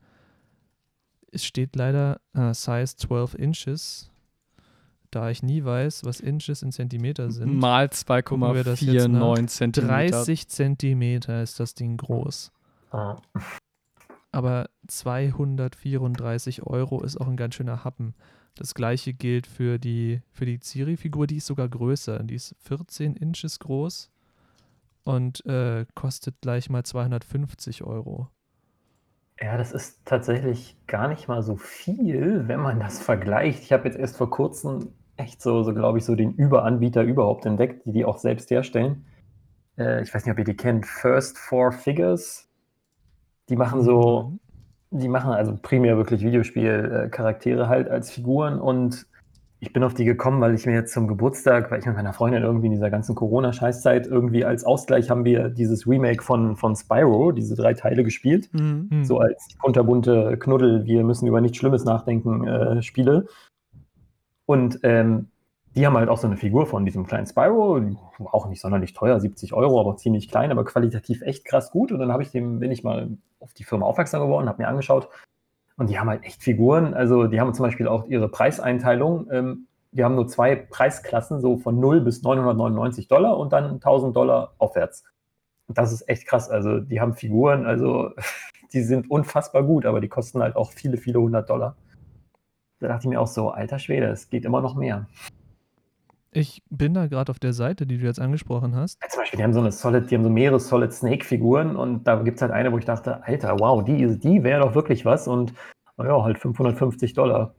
Speaker 1: Es steht leider äh, Size zwölf Inches, da ich nie weiß, was Inches in Zentimeter sind.
Speaker 3: Mal zwei Komma
Speaker 1: wir das jetzt nach.
Speaker 3: neunundvierzig Zentimeter.
Speaker 1: dreißig Zentimeter ist das Ding groß.
Speaker 2: Ah.
Speaker 1: Aber zweihundertvierunddreißig Euro ist auch ein ganz schöner Happen. Das gleiche gilt für die, für die Ciri-Figur, die ist sogar größer. Die ist vierzehn Inches groß und äh, kostet gleich mal zweihundertfünfzig Euro.
Speaker 2: Ja, das ist tatsächlich gar nicht mal so viel, wenn man das vergleicht. Ich habe jetzt erst vor kurzem echt so, so glaube ich, so den Überanbieter überhaupt entdeckt, die die auch selbst herstellen. Äh, ich weiß nicht, ob ihr die kennt, First Four Figures. Die machen so, die machen also primär wirklich Videospiel-Charaktere halt als Figuren, und ich bin auf die gekommen, weil ich mir jetzt zum Geburtstag, weil ich mit meiner Freundin irgendwie in dieser ganzen Corona-Scheißzeit irgendwie als Ausgleich haben wir dieses Remake von, von Spyro, diese drei Teile gespielt.
Speaker 3: Mhm.
Speaker 1: Hm.
Speaker 2: So als kunterbunte Knuddel, wir müssen über nichts Schlimmes nachdenken, äh, Spiele. Und ähm, die haben halt auch so eine Figur von diesem kleinen Spyro, auch nicht sonderlich teuer, siebzig Euro, aber ziemlich klein, aber qualitativ echt krass gut. Und dann habe ich dem, bin ich mal auf die Firma aufmerksam geworden, habe mir angeschaut, und die haben halt echt Figuren. Also die haben zum Beispiel auch ihre Preiseinteilung. Ähm, die haben nur zwei Preisklassen, so von null bis neunhundertneunundneunzig Dollar und dann tausend Dollar aufwärts. Und das ist echt krass. Also die haben Figuren, also die sind unfassbar gut, aber die kosten halt auch viele, viele hundert Dollar. Da dachte ich mir auch so, alter Schwede, es geht immer noch mehr.
Speaker 1: Ich bin da gerade auf der Seite, die du jetzt angesprochen hast.
Speaker 2: Zum Beispiel, die haben so eine Solid, die haben so mehrere Solid Snake-Figuren, und da gibt es halt eine, wo ich dachte, Alter, wow, die, die wäre doch wirklich was, und naja, halt fünfhundertfünfzig Dollar.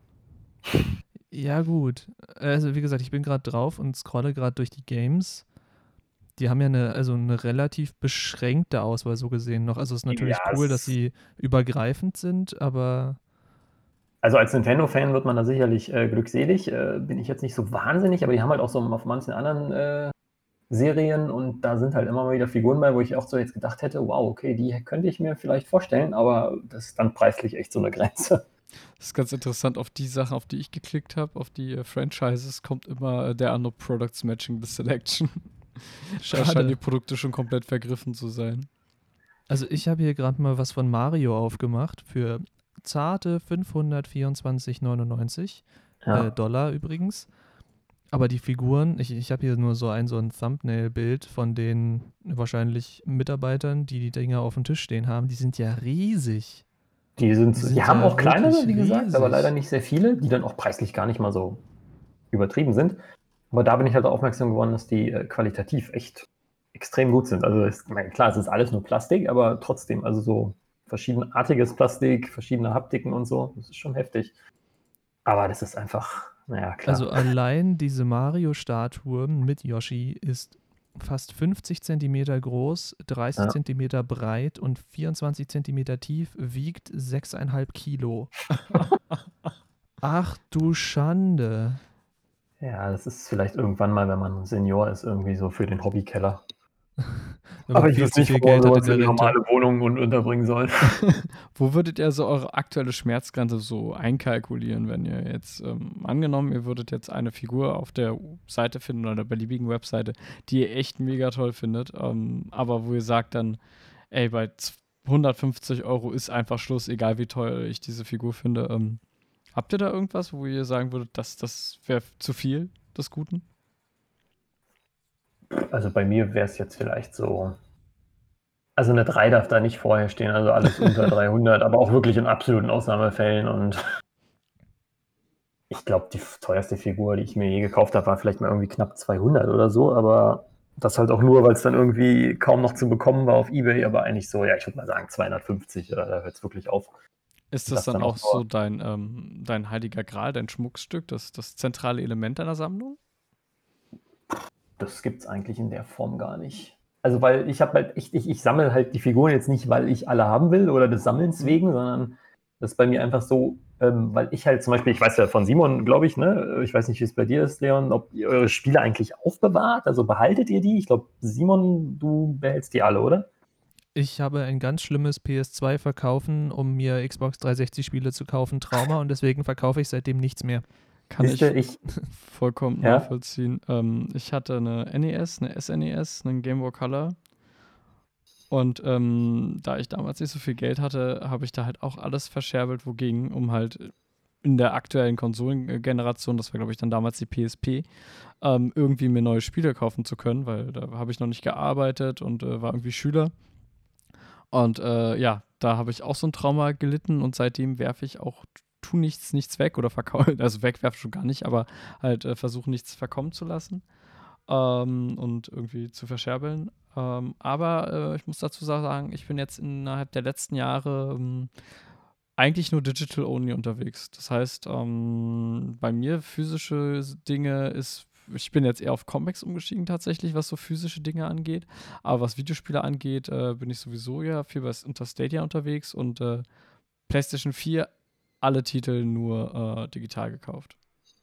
Speaker 1: Ja, gut. Also, wie gesagt, ich bin gerade drauf und scrolle gerade durch die Games. Die haben ja eine, also eine relativ beschränkte Auswahl so gesehen noch. Also, es ist natürlich
Speaker 2: Ja,
Speaker 1: cool,
Speaker 2: es-
Speaker 1: dass sie übergreifend sind, aber
Speaker 2: Also als Nintendo-Fan wird man da sicherlich äh, glückselig. Äh, bin ich jetzt nicht so wahnsinnig, aber die haben halt auch so auf manchen anderen äh, Serien, und da sind halt immer mal wieder Figuren bei, wo ich auch so jetzt gedacht hätte, wow, okay, die könnte ich mir vielleicht vorstellen, aber das ist dann preislich echt so eine Grenze.
Speaker 3: Das ist ganz interessant. Auf die Sachen, auf die ich geklickt habe, auf die äh, Franchises, kommt immer äh, der andere Products Matching the Selection. Da scheinen die
Speaker 1: schade.
Speaker 3: Produkte schon komplett vergriffen zu sein.
Speaker 1: Also, ich habe hier gerade mal was von Mario aufgemacht für zarte fünfhundertvierundzwanzig Euro neunundneunzig
Speaker 2: Ja.
Speaker 1: äh, Dollar übrigens. Aber die Figuren, ich, ich habe hier nur so ein, so ein Thumbnail-Bild von den wahrscheinlich Mitarbeitern, die die Dinger auf dem Tisch stehen haben. Die sind ja riesig.
Speaker 2: Die, sind,
Speaker 1: Die
Speaker 2: die,
Speaker 1: sind
Speaker 2: haben
Speaker 1: ja
Speaker 2: auch kleinere,
Speaker 1: wirklich
Speaker 2: wie gesagt, aber
Speaker 1: riesig.
Speaker 2: leider nicht sehr viele, die dann auch preislich gar nicht mal so übertrieben sind. Aber da bin ich halt aufmerksam geworden, dass die äh, qualitativ echt extrem gut sind. Also ist, mein, klar, es ist alles nur Plastik, aber trotzdem, also so verschiedenartiges Plastik, verschiedene Haptiken und so, das ist schon heftig. Aber das ist einfach, naja, klar.
Speaker 1: Also allein diese Mario-Statue mit Yoshi ist fast fünfzig Zentimeter groß, dreißig
Speaker 2: Ja.
Speaker 1: Zentimeter breit und vierundzwanzig Zentimeter tief, wiegt sechs Komma fünf Kilo. Ach du Schande.
Speaker 2: Ja, das ist vielleicht irgendwann mal, wenn man Senior ist, irgendwie so für den Hobbykeller.
Speaker 1: Wenn
Speaker 2: Aber
Speaker 1: man
Speaker 2: ich
Speaker 1: viel
Speaker 2: weiß
Speaker 1: zu
Speaker 2: nicht,
Speaker 1: viel
Speaker 2: wo man
Speaker 1: Geld hat in
Speaker 2: sowas
Speaker 1: der
Speaker 2: in
Speaker 1: Rente.
Speaker 2: normale Wohnungen und unterbringen soll.
Speaker 3: Wo würdet ihr so eure aktuelle Schmerzgrenze so einkalkulieren, wenn ihr jetzt, ähm, angenommen, ihr würdet jetzt eine Figur auf der Seite finden oder der beliebigen Webseite, die ihr echt mega toll findet, ähm, aber wo ihr sagt dann, ey, bei hundertfünfzig Euro ist einfach Schluss, egal wie teuer ich diese Figur finde. Ähm, habt ihr da irgendwas, wo ihr sagen würdet, das, das wäre zu viel des Guten?
Speaker 2: Also bei mir wäre es jetzt vielleicht so, also eine drei darf da nicht vorher stehen, also alles unter dreihundert, aber auch wirklich in absoluten Ausnahmefällen. Und ich glaube, die teuerste Figur, die ich mir je gekauft habe, war vielleicht mal irgendwie knapp zweihundert oder so, aber das halt auch nur, weil es dann irgendwie kaum noch zu bekommen war auf eBay, aber eigentlich so, ja, ich würde mal sagen zweihundertfünfzig, oder da hört es wirklich auf.
Speaker 3: Ist das
Speaker 2: Das
Speaker 3: dann
Speaker 2: dann
Speaker 3: auch
Speaker 2: auch
Speaker 3: so
Speaker 2: nur-
Speaker 3: dein, ähm, dein heiliger Gral, dein Schmuckstück, das, das zentrale Element deiner Sammlung?
Speaker 2: Das gibt es eigentlich in der Form gar nicht. Also, weil ich habe halt echt, ich, ich sammle halt die Figuren jetzt nicht, weil ich alle haben will oder des Sammelns
Speaker 3: Mhm.
Speaker 2: wegen, sondern das ist bei mir einfach so, ähm, weil ich halt zum Beispiel, ich weiß ja von Simon, glaube ich, ne, ich weiß nicht, wie es bei dir ist, Leon, ob ihr eure Spiele eigentlich aufbewahrt, also behaltet ihr die? Ich glaube, Simon, du behältst die alle, oder?
Speaker 1: Ich habe ein ganz schlimmes P S zwei verkaufen, um mir Xbox dreihundertsechzig Spiele zu kaufen, Trauma, und deswegen verkaufe ich seitdem nichts mehr.
Speaker 3: Kann ich
Speaker 2: Siehste, ich,
Speaker 3: vollkommen
Speaker 2: Ja?
Speaker 3: nachvollziehen. Ähm, ich hatte eine N E S, eine S N E S, einen Game Boy Color. Und ähm, da ich damals nicht so viel Geld hatte, habe ich da halt auch alles verscherbelt, wo ging, um halt in der aktuellen Konsolengeneration, das war glaube ich dann damals die P S P, ähm, irgendwie mir neue Spiele kaufen zu können, weil da habe ich noch nicht gearbeitet und äh, war irgendwie Schüler. Und äh, ja, da habe ich auch so ein Trauma gelitten und seitdem werfe ich auch tu nichts, nichts weg oder verkaufe, also wegwerfe schon gar nicht, aber halt äh, versuche nichts verkommen zu lassen ähm, und irgendwie zu verscherbeln. Ähm, aber äh, ich muss dazu sagen, ich bin jetzt innerhalb der letzten Jahre ähm, eigentlich nur digital only unterwegs. Das heißt, ähm, bei mir physische Dinge ist, ich bin jetzt eher auf Comics umgestiegen tatsächlich, was so physische Dinge angeht. Aber was Videospiele angeht, äh, bin ich sowieso ja viel bei unter Stadia unterwegs und äh, PlayStation vier alle Titel nur äh, digital gekauft.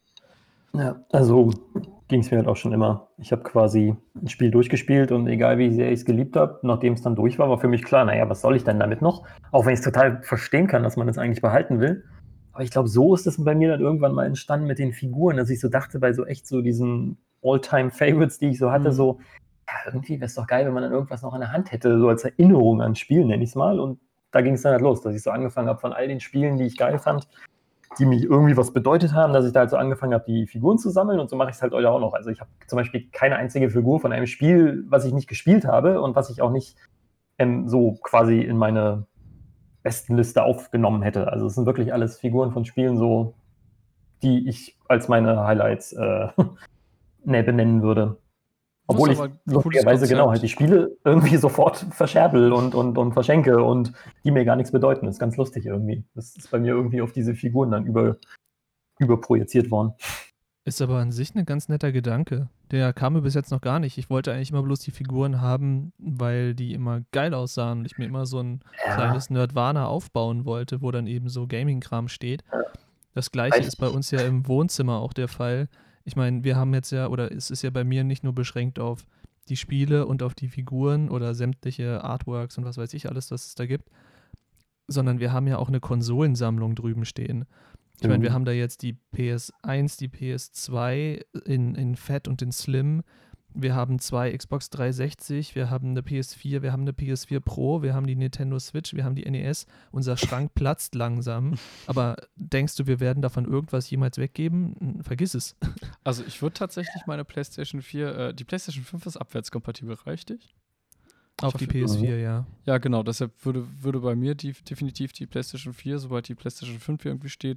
Speaker 2: Ja, also ging es mir halt auch schon immer. Ich habe quasi ein Spiel durchgespielt und egal wie sehr ich es geliebt habe, nachdem es dann durch war, war für mich klar, naja, was soll ich denn damit noch? Auch wenn ich es total verstehen kann, dass man das eigentlich behalten will. Aber ich glaube, so ist es bei mir dann irgendwann mal entstanden mit den Figuren, dass ich so dachte, bei so echt so diesen All-Time-Favorites, die ich so hatte,
Speaker 3: Mhm.
Speaker 2: so, ja, irgendwie wäre es doch geil, wenn man dann irgendwas noch in der Hand hätte, so als Erinnerung an Spiel, nenne ich es mal. Und da ging es dann halt los, dass ich so angefangen habe von all den Spielen, die ich geil fand, die mich irgendwie was bedeutet haben, dass ich da halt so angefangen habe, die Figuren zu sammeln, und so mache ich es halt heute auch noch. Also ich habe zum Beispiel keine einzige Figur von einem Spiel, was ich nicht gespielt habe und was ich auch nicht ähm, so quasi in meine besten Liste aufgenommen hätte. Also es sind wirklich alles Figuren von Spielen, so, die ich als meine Highlights äh, ne, benennen würde. Obwohl ich
Speaker 3: aber ein cooles
Speaker 2: lustigerweise genau halt
Speaker 3: Konzept.
Speaker 2: die Spiele irgendwie sofort verscherbel und, und, und verschenke und die mir gar nichts bedeuten. Das ist ganz lustig irgendwie. Das ist bei mir irgendwie auf diese Figuren dann über, überprojiziert worden.
Speaker 1: Ist aber an sich ein ganz netter Gedanke. Der kam mir bis jetzt noch gar nicht. Ich wollte eigentlich immer bloß die Figuren haben, weil die immer geil aussahen und ich mir immer so ein
Speaker 2: Ja.
Speaker 1: kleines Nerdwana aufbauen wollte, wo dann eben so Gaming-Kram steht.
Speaker 2: Ja.
Speaker 1: Das gleiche
Speaker 2: Weiß
Speaker 1: ist bei
Speaker 2: ich.
Speaker 1: uns ja im Wohnzimmer auch der Fall. Ich meine, wir haben jetzt ja, oder es ist ja bei mir nicht nur beschränkt auf die Spiele und auf die Figuren oder sämtliche Artworks und was weiß ich alles, was es da gibt, sondern wir haben ja auch eine Konsolensammlung drüben stehen. Ich meine, wir
Speaker 2: Mhm.
Speaker 1: haben da jetzt die P S eins, die P S zwei in, in Fett und in Slim. Wir haben zwei Xbox dreihundertsechzig, wir haben eine P S vier, wir haben eine P S vier Pro, wir haben die Nintendo Switch, wir haben die N E S. Unser Schrank platzt langsam. Aber denkst du, wir werden davon irgendwas jemals weggeben? Hm, Vergiss es.
Speaker 3: Also ich würde tatsächlich meine PlayStation vier, äh, die PlayStation fünf ist abwärtskompatibel, richtig?
Speaker 1: Auf
Speaker 3: hoffe-
Speaker 1: die P S vier, ja.
Speaker 3: Ja, genau, deshalb würde, würde bei mir die, definitiv die PlayStation vier, sobald die PlayStation fünf hier irgendwie steht,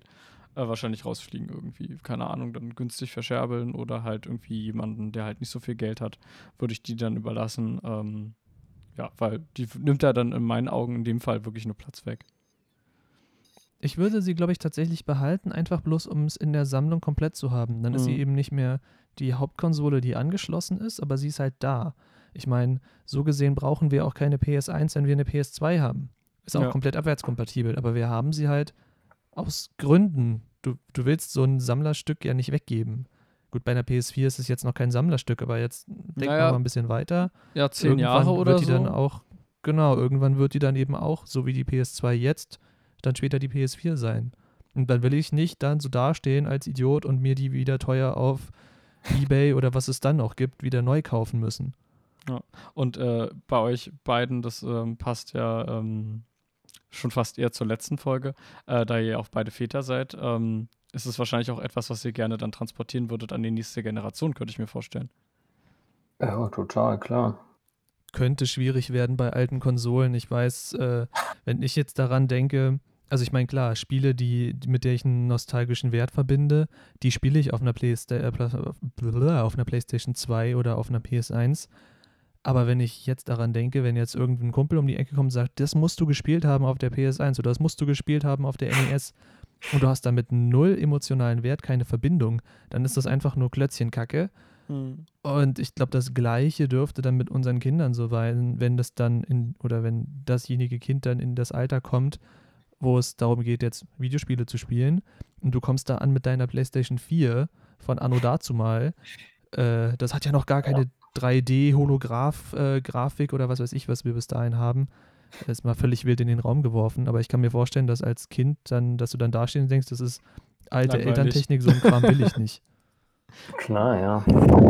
Speaker 3: äh, wahrscheinlich rausfliegen irgendwie. Keine Ahnung, dann günstig verscherbeln oder halt irgendwie jemanden, der halt nicht so viel Geld hat, würde ich die dann überlassen. Ähm, ja, weil die nimmt ja dann in meinen Augen in dem Fall wirklich nur Platz weg.
Speaker 1: Ich würde sie, glaube ich, tatsächlich behalten, einfach bloß, um es in der Sammlung komplett zu haben. Dann ist sie
Speaker 3: Mhm.
Speaker 1: eben nicht mehr die Hauptkonsole, die angeschlossen ist, aber sie ist halt da. Ich meine, so gesehen brauchen wir auch keine P S eins, wenn wir eine P S zwei haben. Ist auch
Speaker 3: Ja.
Speaker 1: komplett abwärtskompatibel, aber wir haben sie halt aus Gründen. Du, du willst so ein Sammlerstück ja nicht weggeben. Gut, bei einer P S vier ist es jetzt noch kein Sammlerstück, aber jetzt denken wir
Speaker 3: Naja,
Speaker 1: mal ein bisschen weiter.
Speaker 3: Ja, zehn
Speaker 1: Irgendwann
Speaker 3: Jahre oder
Speaker 1: wird die
Speaker 3: so.
Speaker 1: dann auch, genau, irgendwann wird die dann eben auch, so wie die P S zwei jetzt, dann später die P S vier sein. Und dann will ich nicht dann so dastehen als Idiot und mir die wieder teuer auf eBay oder was es dann noch gibt, wieder neu kaufen müssen.
Speaker 3: Und äh, bei euch beiden, das ähm, passt ja ähm, schon fast eher zur letzten Folge, äh, da ihr auch beide Väter seid, ähm, ist es wahrscheinlich auch etwas, was ihr gerne dann transportieren würdet an die nächste Generation, könnte ich mir vorstellen.
Speaker 2: Ja, total, klar.
Speaker 1: Könnte schwierig werden bei alten Konsolen. Ich weiß, äh, wenn ich jetzt daran denke, also ich meine, klar, Spiele, die, die- mit der ich einen nostalgischen Wert verbinde, die spiele ich auf einer, Playsta äh, Pla- blablabla, auf einer PlayStation zwei oder auf einer P S eins. Aber wenn ich jetzt daran denke, wenn jetzt irgendein Kumpel um die Ecke kommt und sagt, das musst du gespielt haben auf der P S eins oder das musst du gespielt haben auf der N E S und du hast damit null emotionalen Wert, keine Verbindung, dann ist das einfach nur Klötzchenkacke. Und ich glaube, das Gleiche dürfte dann mit unseren Kindern so sein, wenn das dann in, oder wenn dasjenige Kind dann in das Alter kommt, wo es darum geht, jetzt Videospiele zu spielen und du kommst da an mit deiner PlayStation vier von Anno dazumal. Äh, das hat ja noch gar keine drei D-Holograph-Grafik oder was weiß ich, was wir bis dahin haben. Das ist mal völlig wild in den Raum geworfen, aber ich kann mir vorstellen, dass als Kind dann, dass du dann dastehst und denkst, das ist alte
Speaker 3: Langweilig.
Speaker 1: Elterntechnik, so ein Kram will ich nicht.
Speaker 2: Klar, ja.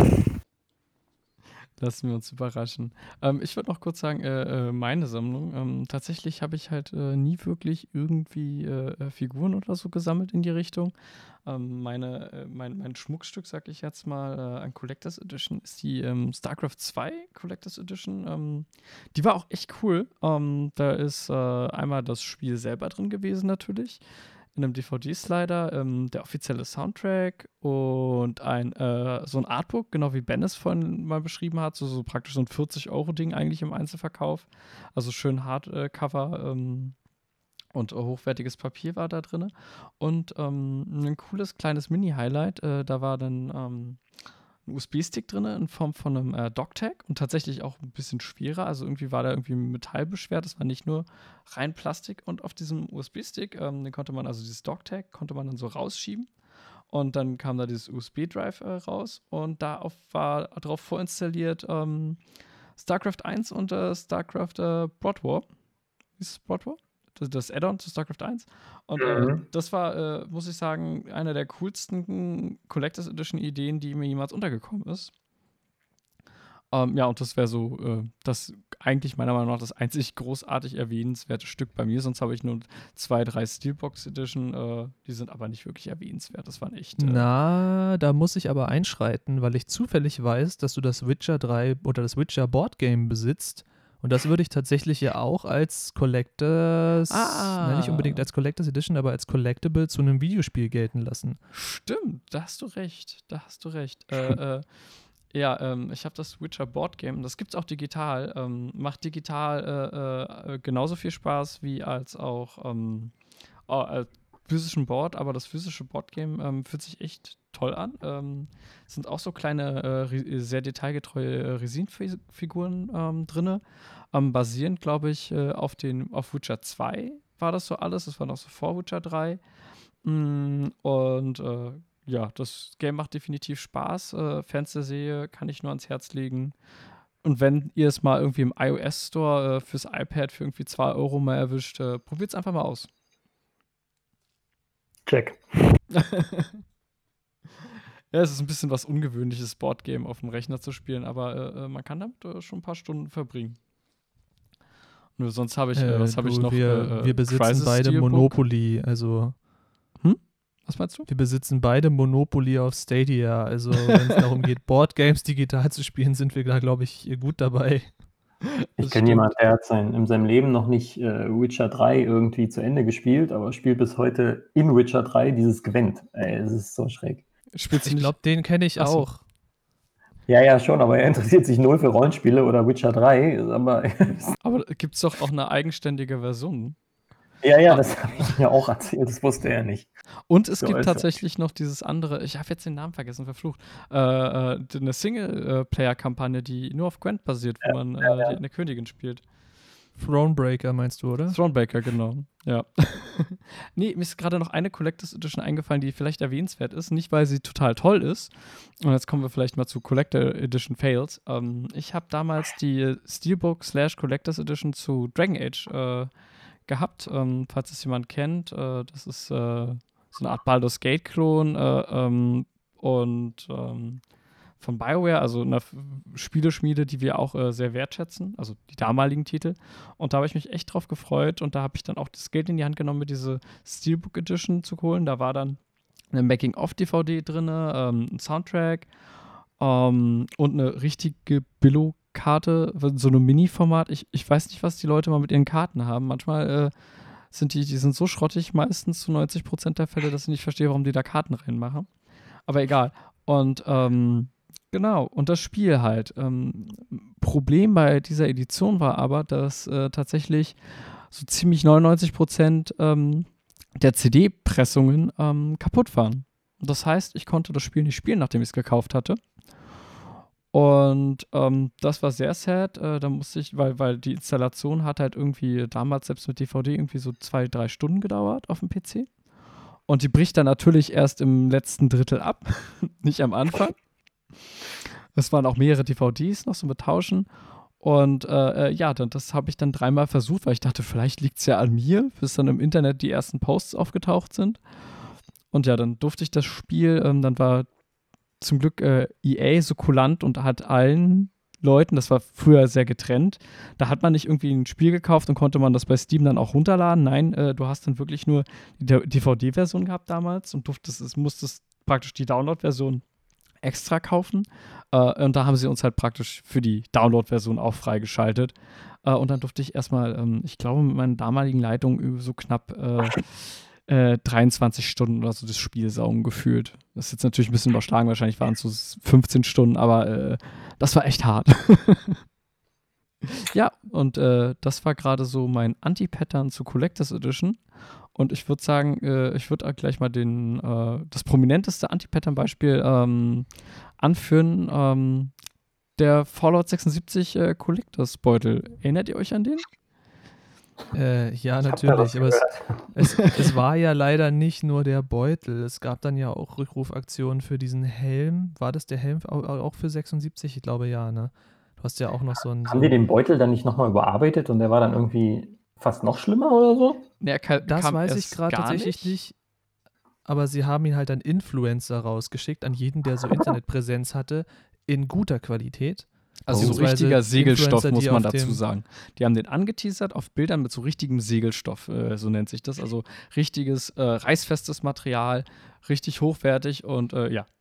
Speaker 3: Lassen wir uns überraschen. Ähm, ich würde noch kurz sagen, äh, äh, meine Sammlung. Ähm, tatsächlich habe ich halt äh, nie wirklich irgendwie äh, äh, Figuren oder so gesammelt in die Richtung. Ähm, meine, äh, mein, mein Schmuckstück, sag ich jetzt mal, äh, an Collectors Edition ist die ähm, StarCraft zwei Collectors Edition. Ähm, die war auch echt cool. Ähm, da ist äh, einmal das Spiel selber drin gewesen natürlich. In einem D V D-Slider, ähm, der offizielle Soundtrack und ein äh, so ein Artbook, genau wie Ben es vorhin mal beschrieben hat, so, so praktisch so ein vierzig-Euro-Ding eigentlich im Einzelverkauf. Also schön Hardcover ähm, und äh, hochwertiges Papier war da drin. Und ähm, ein cooles kleines Mini-Highlight, äh, da war dann ähm, ein U S B-Stick drin in Form von einem äh, Doctag und tatsächlich auch ein bisschen schwerer. Also irgendwie war da irgendwie Metall beschwert. Das war nicht nur rein Plastik. Und auf diesem U S B-Stick, ähm, den konnte man, also dieses Doctag, konnte man dann so rausschieben. Und dann kam da dieses U S B-Drive äh, raus. Und da auf, war drauf vorinstalliert ähm, StarCraft eins und äh, StarCraft äh, Broad War. Wie ist es Broad War? Das, das Add-on zu StarCraft eins. Und äh,
Speaker 2: Mhm.
Speaker 3: das war, äh, muss ich sagen, eine der coolsten Collectors Edition Ideen, die mir jemals untergekommen ist. Ähm, ja, und das wäre so äh, das eigentlich meiner Meinung nach das einzig großartig erwähnenswerte Stück bei mir. Sonst habe ich nur zwei, drei Steelbox Edition. Äh, die sind aber nicht wirklich erwähnenswert. Das waren echt. Äh,
Speaker 1: Na, da muss ich aber einschreiten, weil ich zufällig weiß, dass du das Witcher drei oder das Witcher Board Game besitzt. Und das würde ich tatsächlich ja auch als Collectors,
Speaker 3: Ah.
Speaker 1: na, nicht unbedingt als Collectors Edition, aber als Collectible zu einem Videospiel gelten lassen.
Speaker 3: Stimmt, da hast du recht. Da hast du recht. äh, äh, ja, ähm, ich habe das Witcher Board Game. Das gibt's auch digital. Ähm, macht digital äh, äh, genauso viel Spaß wie als auch ähm, äh, als physischen Board, aber das physische Boardgame ähm, fühlt sich echt toll an. Ähm, sind auch so kleine, äh, re- sehr detailgetreue äh, Resin-Figuren ähm, drin. Ähm, basierend, glaube ich, äh, auf, den, auf Witcher zwei war das so alles. Das war noch so vor Witcher drei. Mm, und äh, ja, das Game macht definitiv Spaß. Äh, Fans der Serie kann ich nur ans Herz legen. Und wenn ihr es mal irgendwie im iOS-Store äh, fürs iPad für irgendwie zwei Euro mal erwischt, äh, probiert es einfach mal aus.
Speaker 2: Check.
Speaker 3: Ja, es ist ein bisschen was Ungewöhnliches, Boardgame auf dem Rechner zu spielen, aber äh, man kann damit äh, schon ein paar Stunden verbringen. Nur sonst habe ich, äh, was habe ich
Speaker 1: du,
Speaker 3: noch?
Speaker 1: Wir,
Speaker 3: äh,
Speaker 1: wir besitzen
Speaker 3: Crisis
Speaker 1: beide
Speaker 3: Steelbook.
Speaker 1: Monopoly, also
Speaker 3: Was meinst du?
Speaker 1: wir besitzen beide Monopoly auf Stadia. Also wenn es darum geht, Boardgames digital zu spielen, sind wir da, glaube ich, gut dabei.
Speaker 2: Ich kenne jemanden, der hat sein, in seinem Leben noch nicht äh, Witcher drei irgendwie zu Ende gespielt, aber spielt bis heute in Witcher drei dieses Gwent. Ey, es ist so schräg.
Speaker 3: Spielst du
Speaker 1: Ich
Speaker 3: nicht?
Speaker 1: glaube, den kenne ich
Speaker 3: Ach so.
Speaker 1: auch.
Speaker 2: Ja, ja, schon, aber er interessiert sich null für Rollenspiele oder Witcher drei. Aber
Speaker 3: Aber gibt es doch auch eine eigenständige Version.
Speaker 2: ja, ja,
Speaker 3: Ah.
Speaker 2: das habe ich mir auch erzählt, das wusste er nicht.
Speaker 3: Und es
Speaker 2: So
Speaker 3: gibt
Speaker 2: ist er.
Speaker 3: tatsächlich noch dieses andere, ich habe jetzt den Namen vergessen, verflucht, äh, äh, eine Single-Player-Kampagne, die nur auf Gwent basiert, wo man äh, die, eine Königin spielt.
Speaker 1: Thronebreaker meinst du, oder?
Speaker 3: Thronebreaker, genau. Ja. Nee, mir ist gerade noch eine Collectors Edition eingefallen, die vielleicht erwähnenswert ist. Nicht, weil sie total toll ist. Und jetzt kommen wir vielleicht mal zu Collector Edition Fails. Ähm, ich habe damals die Steelbook slash Collectors Edition zu Dragon Age äh, gehabt. Ähm, falls es jemand kennt, äh, das ist äh, so eine Art Baldur's Gate-Klon äh, ähm, und ähm, von BioWare, also einer F- Spieleschmiede, die wir auch äh, sehr wertschätzen, also die damaligen Titel. Und da habe ich mich echt drauf gefreut und da habe ich dann auch das Geld in die Hand genommen, mir diese Steelbook Edition zu holen. Da war dann eine Making-of-D V D drin, ähm, ein Soundtrack ähm, und eine richtige Billo-Karte, so eine Mini-Format. Ich, ich weiß nicht, was die Leute mal mit ihren Karten haben. Manchmal äh, sind die, die sind so schrottig, meistens zu neunzig Prozent der Fälle, dass ich nicht verstehe, warum die da Karten reinmachen. Aber egal. Und ähm, genau, und das Spiel halt. Ähm, Problem bei dieser Edition war aber, dass äh, tatsächlich so ziemlich neunundneunzig Prozent ähm, der C D-Pressungen ähm, kaputt waren. Und das heißt, ich konnte das Spiel nicht spielen, nachdem ich es gekauft hatte. Und ähm, das war sehr sad. Äh, da musste ich, weil, weil die Installation hat halt irgendwie damals selbst mit D V D irgendwie so zwei, drei Stunden gedauert auf dem P C. Und die bricht dann natürlich erst im letzten Drittel ab, nicht am Anfang. Es waren auch mehrere D V Ds noch so mit Tauschen. Und äh, äh, ja, dann, das habe ich dann dreimal versucht, weil ich dachte, vielleicht liegt es ja an mir, bis dann im Internet die ersten Posts aufgetaucht sind. Und ja, dann durfte ich das Spiel, ähm, dann war zum Glück äh, E A so kulant und hat allen Leuten, das war früher sehr getrennt, da hat man nicht irgendwie ein Spiel gekauft und konnte man das bei Steam dann auch runterladen. Nein, äh, du hast dann wirklich nur die D V D-Version gehabt damals und durftest, es musstest praktisch die Download-Version extra kaufen. Äh, und da haben sie uns halt praktisch für die Download-Version auch freigeschaltet. Äh, und dann durfte ich erstmal, ähm, ich glaube, mit meinen damaligen Leitungen über so knapp äh, äh, dreiundzwanzig Stunden oder so das Spiel saugen gefühlt. Das ist jetzt natürlich ein bisschen überschlagen, wahrscheinlich waren es so fünfzehn Stunden, aber äh, das war echt hart. Ja, und äh, das war gerade so mein Anti-Pattern zu Collectors Edition. Und ich würde sagen, äh, ich würde gleich mal den, äh, das prominenteste Anti-Pattern-Beispiel ähm, anführen. Ähm, der Fallout sechsundsiebzig äh, Collectors Beutel. Erinnert ihr euch an den?
Speaker 1: Äh, ja,
Speaker 2: Ich hab da was
Speaker 1: natürlich. Aber es,
Speaker 2: gehört.
Speaker 1: es, es war ja leider nicht nur der Beutel. Es gab dann ja auch Rückrufaktionen für diesen Helm. War das der Helm au- auch für sechsundsiebzig? Ich glaube ja, ne? Du hast ja auch noch so einen. So
Speaker 2: Haben die
Speaker 1: einen
Speaker 2: den Beutel dann nicht nochmal überarbeitet und der war dann irgendwie fast noch schlimmer oder so?
Speaker 3: Nee, er ka-
Speaker 1: das
Speaker 3: kam
Speaker 1: weiß ich
Speaker 3: erst
Speaker 1: gerade
Speaker 3: gar
Speaker 1: tatsächlich
Speaker 3: nicht.
Speaker 1: nicht. Aber sie haben ihn halt an Influencer rausgeschickt, an jeden, der so Internetpräsenz hatte, in guter Qualität.
Speaker 3: Also so
Speaker 1: Beziehungsweise
Speaker 3: richtiger Segelstoff,
Speaker 1: Influencer,
Speaker 3: muss
Speaker 1: die
Speaker 3: man
Speaker 1: auf
Speaker 3: dazu
Speaker 1: dem-
Speaker 3: sagen. Die haben den angeteasert auf Bildern mit so richtigem Segelstoff, äh, so nennt sich das. Also richtiges, äh, reißfestes Material, richtig hochwertig und äh, ja.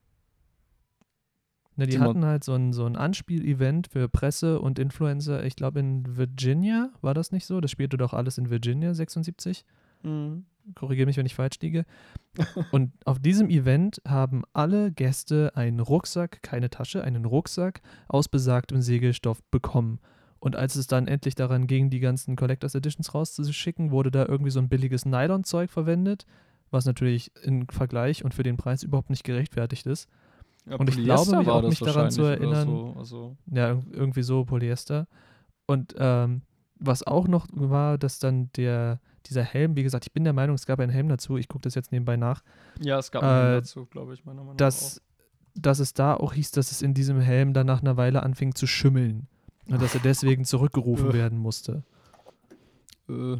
Speaker 1: Ne, die
Speaker 3: Simon.
Speaker 1: hatten halt so ein, so ein Anspiel-Event für Presse und Influencer, ich glaube in Virginia, war das nicht so? Das spielte doch alles in Virginia, sechsundsiebzig. Korrigiere mich, wenn ich falsch liege. Und auf diesem Event haben alle Gäste einen Rucksack, keine Tasche, einen Rucksack aus besagtem Segelstoff bekommen. Und als es dann endlich daran ging, die ganzen Collectors Editions rauszuschicken, wurde da irgendwie so ein billiges Nylon-Zeug verwendet, was natürlich im Vergleich und für den Preis überhaupt nicht gerechtfertigt ist.
Speaker 3: Ja,
Speaker 1: Und ich
Speaker 3: Polyester
Speaker 1: glaube, mich
Speaker 3: war
Speaker 1: auch
Speaker 3: das
Speaker 1: mich daran zu
Speaker 3: wahrscheinlich oder
Speaker 1: erinnern-
Speaker 3: So, also.
Speaker 1: Ja, irg- irgendwie so Polyester. Und ähm, was auch noch war, dass dann der, dieser Helm, wie gesagt, ich bin der Meinung, es gab einen Helm dazu, ich gucke das jetzt nebenbei nach,
Speaker 3: Ja, es gab
Speaker 1: Äh,
Speaker 3: einen dazu, glaube ich, meiner Meinung
Speaker 1: dass, dass es da auch hieß, dass es in diesem Helm dann nach einer Weile anfing zu schimmeln. Und dass er deswegen zurückgerufen
Speaker 3: Ugh.
Speaker 1: werden musste.
Speaker 3: nach. Äh,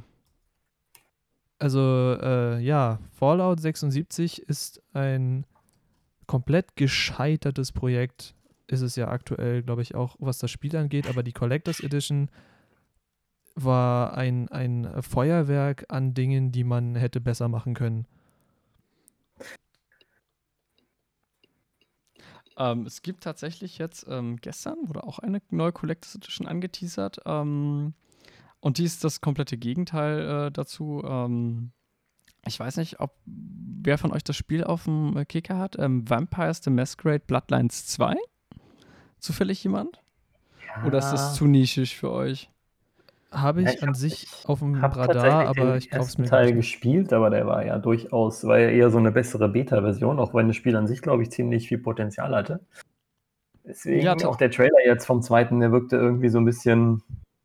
Speaker 1: Also, äh, ja, Fallout sechsundsiebzig ist ein komplett gescheitertes Projekt. Ist es ja aktuell, glaube ich, auch, was das Spiel angeht. Aber die Collectors Edition war ein, ein Feuerwerk an Dingen, die man hätte besser machen können.
Speaker 3: Ähm, es gibt tatsächlich jetzt, ähm, gestern wurde auch eine neue Collectors Edition angeteasert. Ähm, und die ist das komplette Gegenteil äh, dazu. Ähm, ich weiß nicht, ob wer von euch das Spiel auf dem äh, Kicker hat. Ähm, Vampires the Masquerade Bloodlines zwei? Zufällig jemand? Oder ist das
Speaker 2: Ja,
Speaker 3: zu nischig für euch?
Speaker 1: Habe
Speaker 2: ja,
Speaker 1: ich
Speaker 2: ich
Speaker 1: an
Speaker 2: habe
Speaker 1: sich
Speaker 2: ich
Speaker 1: auf dem
Speaker 2: hab
Speaker 1: Radar,
Speaker 2: tatsächlich
Speaker 1: aber
Speaker 2: den
Speaker 1: ich kaufe es
Speaker 2: ersten
Speaker 1: mir, glaube
Speaker 2: Teil
Speaker 1: ich, nicht.
Speaker 2: gespielt, aber der war ja durchaus, war ja eher so eine bessere Beta-Version, auch wenn das Spiel an sich, glaube ich, ziemlich viel Potenzial hatte.
Speaker 3: Ja,
Speaker 2: Deswegen
Speaker 3: ta-
Speaker 2: auch der Trailer jetzt vom zweiten, der wirkte irgendwie so ein bisschen,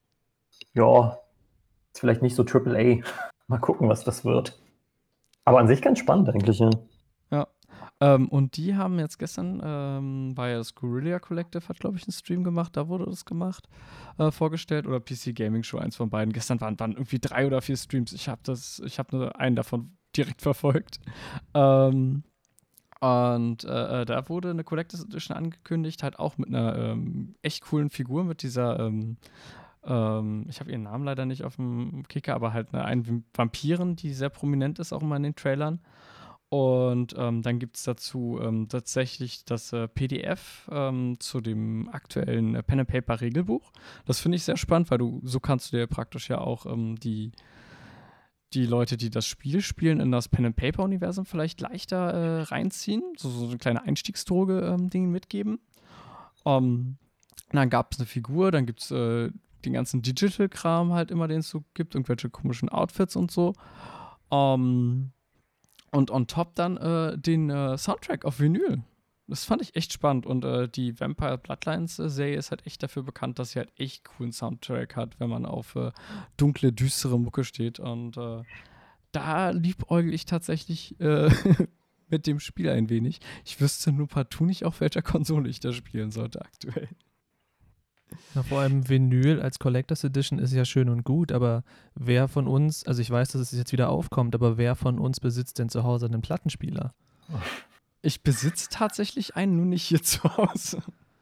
Speaker 2: ja, ist vielleicht nicht so Triple A. Mal gucken, was das wird. Aber an sich ganz spannend eigentlich, ja.
Speaker 3: ja. Ähm, und die haben jetzt gestern, ähm, war ja das Guerrilla Collective, hat, glaube ich, einen Stream gemacht, da wurde das gemacht, äh, vorgestellt. Oder P C Gaming Show, eins von beiden. Gestern waren, waren irgendwie drei oder vier Streams. Ich habe das, ich habe nur einen davon direkt verfolgt. Ähm, und äh, äh, da wurde eine Collectors Edition angekündigt, halt auch mit einer ähm, echt coolen Figur, mit dieser, ähm, ähm, ich habe ihren Namen leider nicht auf dem Kicker, aber halt eine, eine Vampirin, die sehr prominent ist, auch immer in den Trailern. Und ähm, dann gibt es dazu ähm, tatsächlich das äh, P D F ähm, zu dem aktuellen äh, Pen and Paper Regelbuch. Das finde ich sehr spannend, weil du so kannst du dir praktisch ja auch ähm, die, die Leute, die das Spiel spielen, in das Pen and Paper Universum vielleicht leichter äh, reinziehen, so, so eine kleine Einstiegsdroge-Ding mitgeben. Ähm, dann gab es eine Figur, dann gibt es äh, den ganzen Digital-Kram halt immer, den es so gibt, irgendwelche komischen Outfits und so. Ähm, und on top dann äh, den äh, Soundtrack auf Vinyl. Das fand ich echt spannend. Und äh, die Vampire Bloodlines-Serie ist halt echt dafür bekannt, dass sie halt echt coolen Soundtrack hat, wenn man auf äh, dunkle, düstere Mucke steht. Und äh, da liebäugel ich tatsächlich äh, mit dem Spiel ein wenig. Ich wüsste nur partout nicht, auf welcher Konsole ich das spielen sollte aktuell.
Speaker 1: Na, vor allem Vinyl als Collectors Edition ist ja schön und gut, aber wer von uns, also ich weiß, dass es jetzt wieder aufkommt, aber wer von uns besitzt denn zu Hause einen Plattenspieler?
Speaker 3: Ich besitze tatsächlich einen, nur nicht hier zu Hause.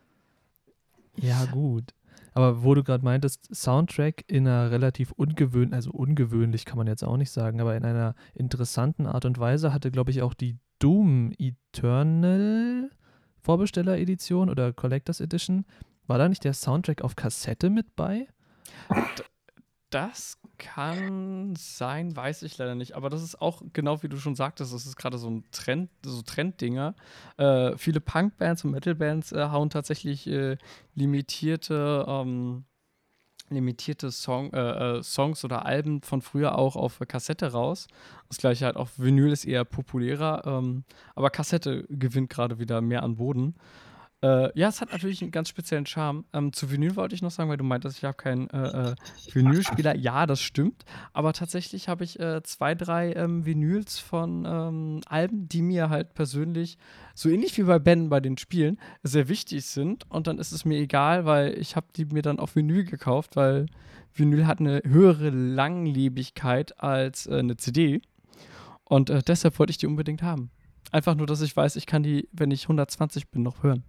Speaker 1: Ja, gut. Aber wo du gerade meintest, Soundtrack in einer relativ ungewöhnlichen, also ungewöhnlich kann man jetzt auch nicht sagen, aber in einer interessanten Art und Weise hatte, glaube ich, auch die Doom Eternal Vorbesteller-Edition oder Collectors Edition. War da nicht der Soundtrack auf Kassette mit bei?
Speaker 3: Das kann sein, weiß ich leider nicht. Aber das ist auch, genau wie du schon sagtest, das ist gerade so ein Trend, so Trenddinger. Äh, viele Punkbands und Metalbands äh, hauen tatsächlich äh, limitierte, ähm, limitierte Song, äh, äh, Songs oder Alben von früher auch auf äh, Kassette raus. Das gleiche halt auf Vinyl ist eher populärer, ähm, aber Kassette gewinnt gerade wieder mehr an Boden. Äh, ja, es hat natürlich einen ganz speziellen Charme. Ähm, zu Vinyl wollte ich noch sagen, weil du meintest, ich habe keinen äh, äh, Vinylspieler. Ja, das stimmt. Aber tatsächlich habe ich äh, zwei, drei ähm, Vinyls von ähm, Alben, die mir halt persönlich, so ähnlich wie bei Ben bei den Spielen, sehr wichtig sind. Und dann ist es mir egal, weil ich habe die mir dann auf Vinyl gekauft, weil Vinyl hat eine höhere Langlebigkeit als äh, eine C D. Und äh, deshalb wollte ich die unbedingt haben. Einfach nur, dass ich weiß, ich kann die, wenn ich hundertzwanzig bin, noch hören.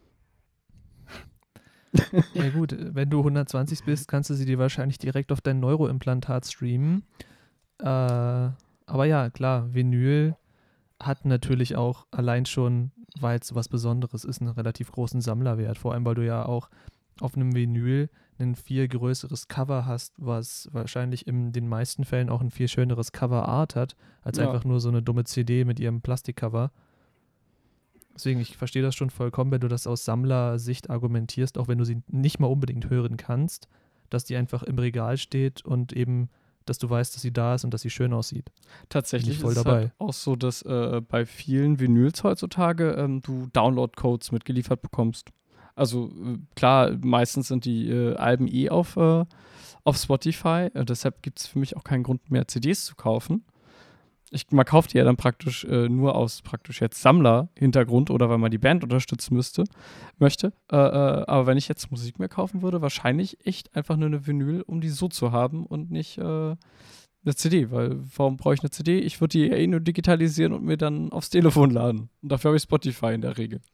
Speaker 1: Ja gut, wenn du hundertzwanzig bist, kannst du sie dir wahrscheinlich direkt auf dein Neuroimplantat streamen. Äh, aber ja, klar, Vinyl hat natürlich auch allein schon, weil es was Besonderes ist, einen relativ großen Sammlerwert. Vor allem, weil du ja auch auf einem Vinyl ein viel größeres Cover hast, was wahrscheinlich in den meisten Fällen auch ein viel schöneres Coverart hat, als
Speaker 3: Ja.
Speaker 1: einfach nur so eine dumme C D mit ihrem Plastikcover. Deswegen, ich verstehe das schon vollkommen, wenn du das aus Sammlersicht argumentierst, auch wenn du sie nicht mal unbedingt hören kannst, dass die einfach im Regal steht und eben, dass du weißt, dass sie da ist und dass sie schön aussieht.
Speaker 3: Tatsächlich
Speaker 1: voll
Speaker 3: ist es
Speaker 1: dabei.
Speaker 3: halt auch so, dass äh, bei vielen Vinyls heutzutage ähm, du Download-Codes mitgeliefert bekommst. Also äh, klar, meistens sind die äh, Alben eh auf, äh, auf Spotify, äh, deshalb gibt es für mich auch keinen Grund mehr, C Ds zu kaufen. Ich, man kauft die ja dann praktisch äh, nur aus praktisch jetzt Sammler-Hintergrund oder weil man die Band unterstützen müsste, möchte. Äh, äh, aber wenn ich jetzt Musik mehr kaufen würde, wahrscheinlich echt einfach nur eine Vinyl, um die so zu haben und nicht äh, eine C D. Weil warum brauche ich eine C D? Ich würde die eh nur digitalisieren und mir dann aufs Telefon laden. Und dafür habe ich Spotify in der Regel.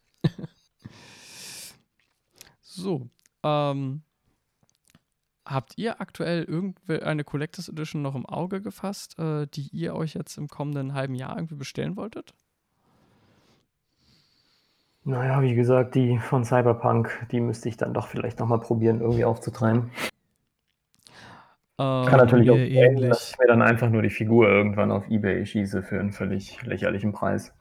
Speaker 3: So, ähm, habt ihr aktuell irgendeine Collectors Edition noch im Auge gefasst, äh, die ihr euch jetzt im kommenden halben Jahr irgendwie bestellen wolltet?
Speaker 2: Naja, wie gesagt, die von Cyberpunk, die müsste ich dann doch vielleicht nochmal probieren, irgendwie aufzutreiben. Kann
Speaker 3: Ähm,
Speaker 2: natürlich auch
Speaker 1: Mir
Speaker 2: sein, dass ich
Speaker 1: ähnlich.
Speaker 2: mir dann einfach nur die Figur irgendwann auf eBay schieße für einen völlig lächerlichen Preis.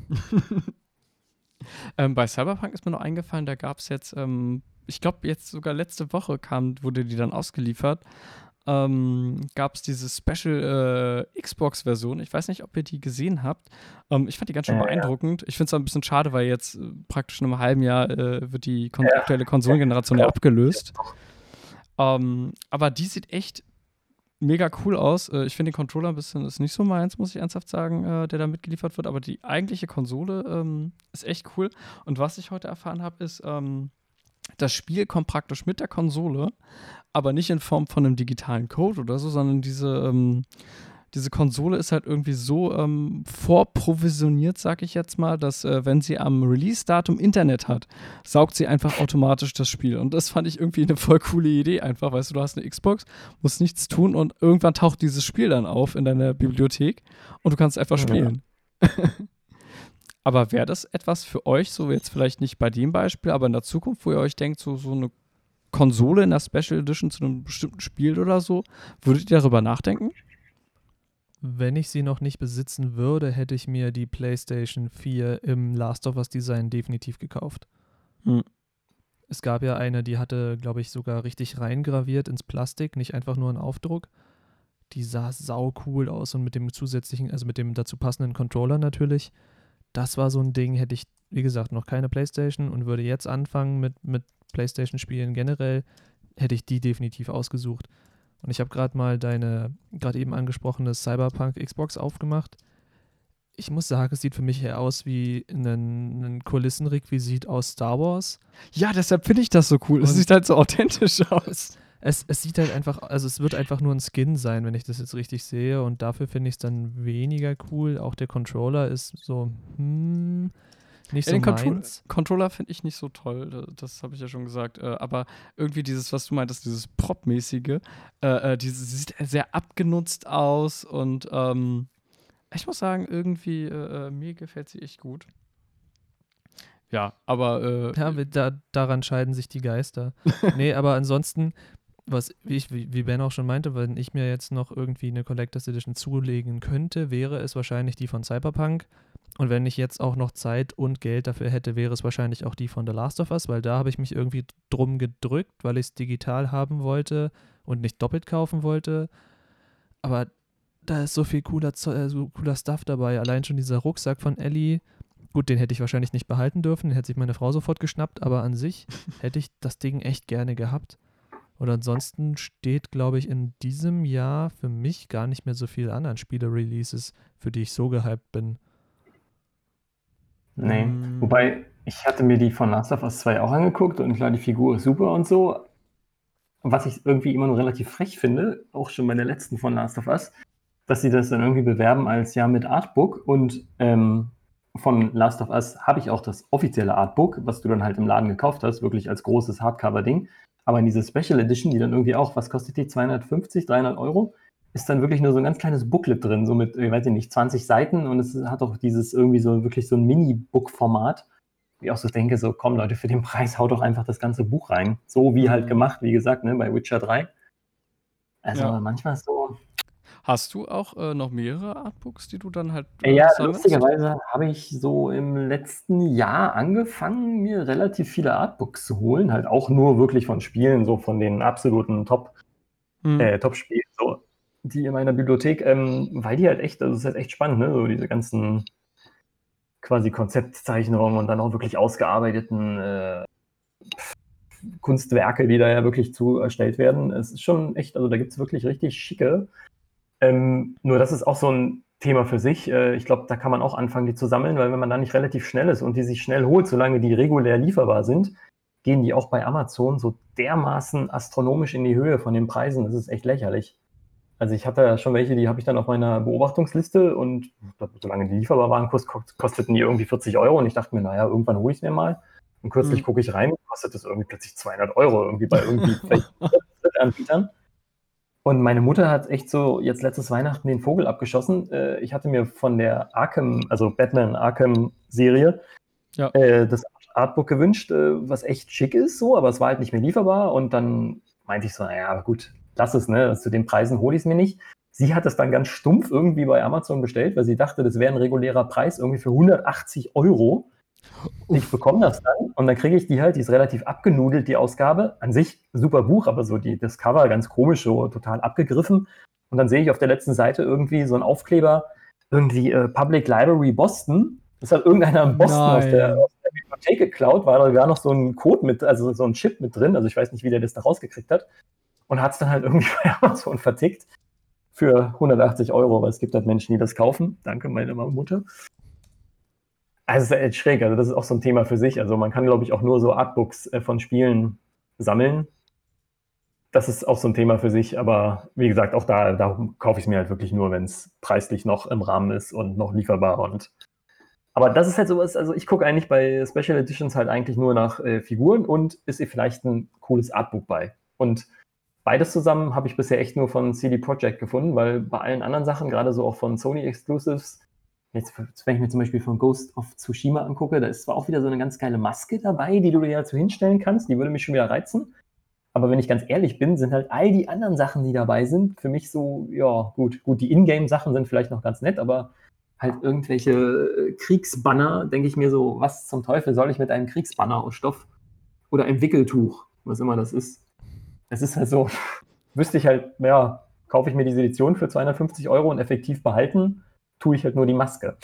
Speaker 3: ähm, bei Cyberpunk ist mir noch eingefallen, da gab es jetzt, ähm, ich glaube jetzt sogar letzte Woche kam, wurde die dann ausgeliefert, ähm, gab es diese Special äh, Xbox-Version. Ich weiß nicht, ob ihr die gesehen habt. Ähm, ich fand die ganz schön
Speaker 2: Äh,
Speaker 3: beeindruckend. Ich finde es ein bisschen schade, weil jetzt äh, praktisch in einem halben Jahr äh, wird die kon
Speaker 2: ja,
Speaker 3: aktuelle Konsolengeneration ja abgelöst. Ähm, aber die sieht echt mega cool aus. Äh, ich finde den Controller ein bisschen ist nicht so meins, muss ich ernsthaft sagen, äh, der da mitgeliefert wird. Aber die eigentliche Konsole ähm, ist echt cool. Und was ich heute erfahren habe, ist, ähm, das Spiel kommt praktisch mit der Konsole, aber nicht in Form von einem digitalen Code oder so, sondern diese, ähm, diese Konsole ist halt irgendwie so ähm, vorprovisioniert, sag ich jetzt mal, dass äh, wenn sie am Release-Datum Internet hat, saugt sie einfach automatisch das Spiel. Und das fand ich irgendwie eine voll coole Idee einfach. Weißt du, du hast eine Xbox, musst nichts tun und irgendwann taucht dieses Spiel dann auf in deiner Bibliothek und du kannst einfach
Speaker 2: ja.
Speaker 3: spielen. Aber wäre das etwas für euch, so jetzt vielleicht nicht bei dem Beispiel, aber in der Zukunft, wo ihr euch denkt, so, so eine Konsole in der Special Edition zu einem bestimmten Spiel oder so, würdet ihr darüber nachdenken?
Speaker 1: Wenn ich sie noch nicht besitzen würde, hätte ich mir die PlayStation vier im Last of Us Design definitiv gekauft.
Speaker 3: Hm.
Speaker 1: Es gab ja eine, die hatte, glaube ich, sogar richtig reingraviert ins Plastik, nicht einfach nur ein Aufdruck. Die sah sau cool aus und mit dem zusätzlichen, also mit dem dazu passenden Controller natürlich. Das war so ein Ding, hätte ich, wie gesagt, noch keine PlayStation und würde jetzt anfangen mit, mit PlayStation-Spielen generell, hätte ich die definitiv ausgesucht. Und ich habe gerade mal deine, gerade eben angesprochene Cyberpunk Xbox aufgemacht. Ich muss sagen, es sieht für mich eher aus wie ein, ein Kulissenrequisit aus Star Wars.
Speaker 3: Ja, deshalb finde ich das so cool. Es
Speaker 1: Und
Speaker 3: sieht halt so authentisch aus.
Speaker 1: Es, es sieht halt einfach, also es wird einfach nur ein Skin sein, wenn ich das jetzt richtig sehe. Und dafür finde ich es dann weniger cool. Auch der Controller ist so, hm, nicht
Speaker 3: Ja,
Speaker 1: so
Speaker 3: den Contro
Speaker 1: meins.
Speaker 3: Controller finde ich nicht so toll, da- das habe ich ja schon gesagt. Äh, aber irgendwie dieses, was du meintest, dieses Prop-mäßige, äh, äh, dieses sieht sehr abgenutzt aus und ähm, ich muss sagen, irgendwie, äh, äh, mir gefällt sie echt gut. Ja, aber äh,
Speaker 1: Ja, wir- da, daran scheiden sich die Geister. Nee, aber ansonsten, was wie, ich, wie wie Ben auch schon meinte, wenn ich mir jetzt noch irgendwie eine Collectors Edition zulegen könnte, wäre es wahrscheinlich die von Cyberpunk. Und wenn ich jetzt auch noch Zeit und Geld dafür hätte, wäre es wahrscheinlich auch die von The Last of Us, weil da habe ich mich irgendwie drum gedrückt, weil ich es digital haben wollte und nicht doppelt kaufen wollte. Aber da ist so viel cooler, Zo- äh, so cooler Stuff dabei. Allein schon dieser Rucksack von Ellie. Gut, den hätte ich wahrscheinlich nicht behalten dürfen, den hätte sich meine Frau sofort geschnappt, aber an sich hätte ich das Ding echt gerne gehabt. Und ansonsten steht, glaube ich, in diesem Jahr für mich gar nicht mehr so viel an an Spiele-Releases, für die ich so gehypt bin.
Speaker 2: Nee.
Speaker 3: Mm.
Speaker 2: Wobei, ich hatte mir die von Last of Us zwei auch angeguckt und klar, die Figur ist super und so. Was ich irgendwie immer nur relativ frech finde, auch schon bei der letzten von Last of Us, dass sie das dann irgendwie bewerben als ja mit Artbook und ähm, von Last of Us habe ich auch das offizielle Artbook, was du dann halt im Laden gekauft hast, wirklich als großes Hardcover-Ding. Aber in diese Special Edition, die dann irgendwie auch, was kostet die, zweihundertfünfzig, dreihundert Euro, ist dann wirklich nur so ein ganz kleines Booklet drin, so mit, ich weiß nicht, zwanzig Seiten und es hat auch dieses irgendwie so, wirklich so ein Mini-Book-Format. Wie ich auch so denke, so komm Leute, für den Preis haut doch einfach das ganze Buch rein. So wie halt
Speaker 3: Mhm.
Speaker 2: gemacht, wie gesagt, ne, bei Witcher drei. Also
Speaker 3: Ja.
Speaker 2: manchmal so.
Speaker 3: Hast du auch äh, noch mehrere Artbooks, die du dann halt
Speaker 2: Äh,
Speaker 3: äh,
Speaker 2: Ja,
Speaker 3: sammelst?
Speaker 2: lustigerweise habe ich so im letzten Jahr angefangen, mir relativ viele Artbooks zu holen. Halt auch nur wirklich von Spielen, so von den absoluten Top,
Speaker 3: Hm.
Speaker 2: äh, Top-Spielen, so, die in meiner Bibliothek, ähm, weil die halt echt, also es ist halt echt spannend, ne? So diese ganzen quasi Konzeptzeichnungen und dann auch wirklich ausgearbeiteten äh, Kunstwerke, die da ja wirklich zu erstellt werden. Es ist schon echt, also da gibt es wirklich richtig schicke. Ähm, nur das ist auch so ein Thema für sich. Äh, ich glaube, da kann man auch anfangen, die zu sammeln, weil wenn man da nicht relativ schnell ist und die sich schnell holt, solange die regulär lieferbar sind, gehen die auch bei Amazon so dermaßen astronomisch in die Höhe von den Preisen. Das ist echt lächerlich. Also ich hatte ja schon welche, die habe ich dann auf meiner Beobachtungsliste und ich glaub, solange die lieferbar waren, kost- kosteten die irgendwie vierzig Euro und ich dachte mir, naja, irgendwann hole ich es mir mal. Und kürzlich
Speaker 3: Hm.
Speaker 2: gucke ich rein, kostet das irgendwie plötzlich zweihundert Euro irgendwie bei irgendwie vielleicht Anbietern. Und meine Mutter hat echt so jetzt letztes Weihnachten den Vogel abgeschossen. Äh, ich hatte mir von der Arkham, also Batman Arkham Serie,
Speaker 3: Ja.
Speaker 2: äh, das Artbook gewünscht, äh, was echt schick ist, so, aber es war halt nicht mehr lieferbar. Und dann meinte ich so, naja, gut, lass es, ne? Zu den Preisen hole ich es mir nicht. Sie hat es dann ganz stumpf irgendwie bei Amazon bestellt, weil sie dachte, das wäre ein regulärer Preis, irgendwie für hundertachtzig Euro. Uff. Ich bekomme das dann und dann kriege ich die halt, die ist relativ abgenudelt, die Ausgabe. An sich super Buch, aber so die, das Cover ganz komisch, so total abgegriffen. Und dann sehe ich auf der letzten Seite irgendwie so einen Aufkleber, irgendwie äh, Public Library Boston. Das hat irgendeiner in Boston aus der, aus der Bibliothek geklaut, war da gar noch so ein Code mit, also so ein Chip mit drin. Also ich weiß nicht, wie der das da rausgekriegt hat. Und hat es dann halt irgendwie bei Amazon vertickt für hundertachtzig Euro, weil es gibt halt Menschen, die das kaufen. Danke, meine Mutter. Also es ist echt schräg, also das ist auch so ein Thema für sich. Also man kann, glaube ich, auch nur so Artbooks äh, von Spielen sammeln. Das ist auch so ein Thema für sich, aber wie gesagt, auch da, da kaufe ich es mir halt wirklich nur, wenn es preislich noch im Rahmen ist und noch lieferbar. Und aber das ist halt sowas, also ich gucke eigentlich bei Special Editions halt eigentlich nur nach äh, Figuren und ist ihr vielleicht ein cooles Artbook bei. Und beides zusammen habe ich bisher echt nur von C D Projekt gefunden, weil bei allen anderen Sachen, gerade so auch von Sony Exclusives, jetzt, wenn ich mir zum Beispiel von Ghost of Tsushima angucke, da ist zwar auch wieder so eine ganz geile Maske dabei, die du dir dazu hinstellen kannst, die würde mich schon wieder reizen. Aber wenn ich ganz ehrlich bin, sind halt all die anderen Sachen, die dabei sind, für mich so, ja, gut, gut, die Ingame-Sachen sind vielleicht noch ganz nett, aber halt irgendwelche Kriegsbanner, denke ich mir so, was zum Teufel soll ich mit einem Kriegsbanner aus Stoff oder einem Wickeltuch, was immer das ist. Es ist halt so, wüsste ich halt, ja, kaufe ich mir diese Edition für zweihundertfünfzig Euro und effektiv behalten, tue ich halt nur die Maske.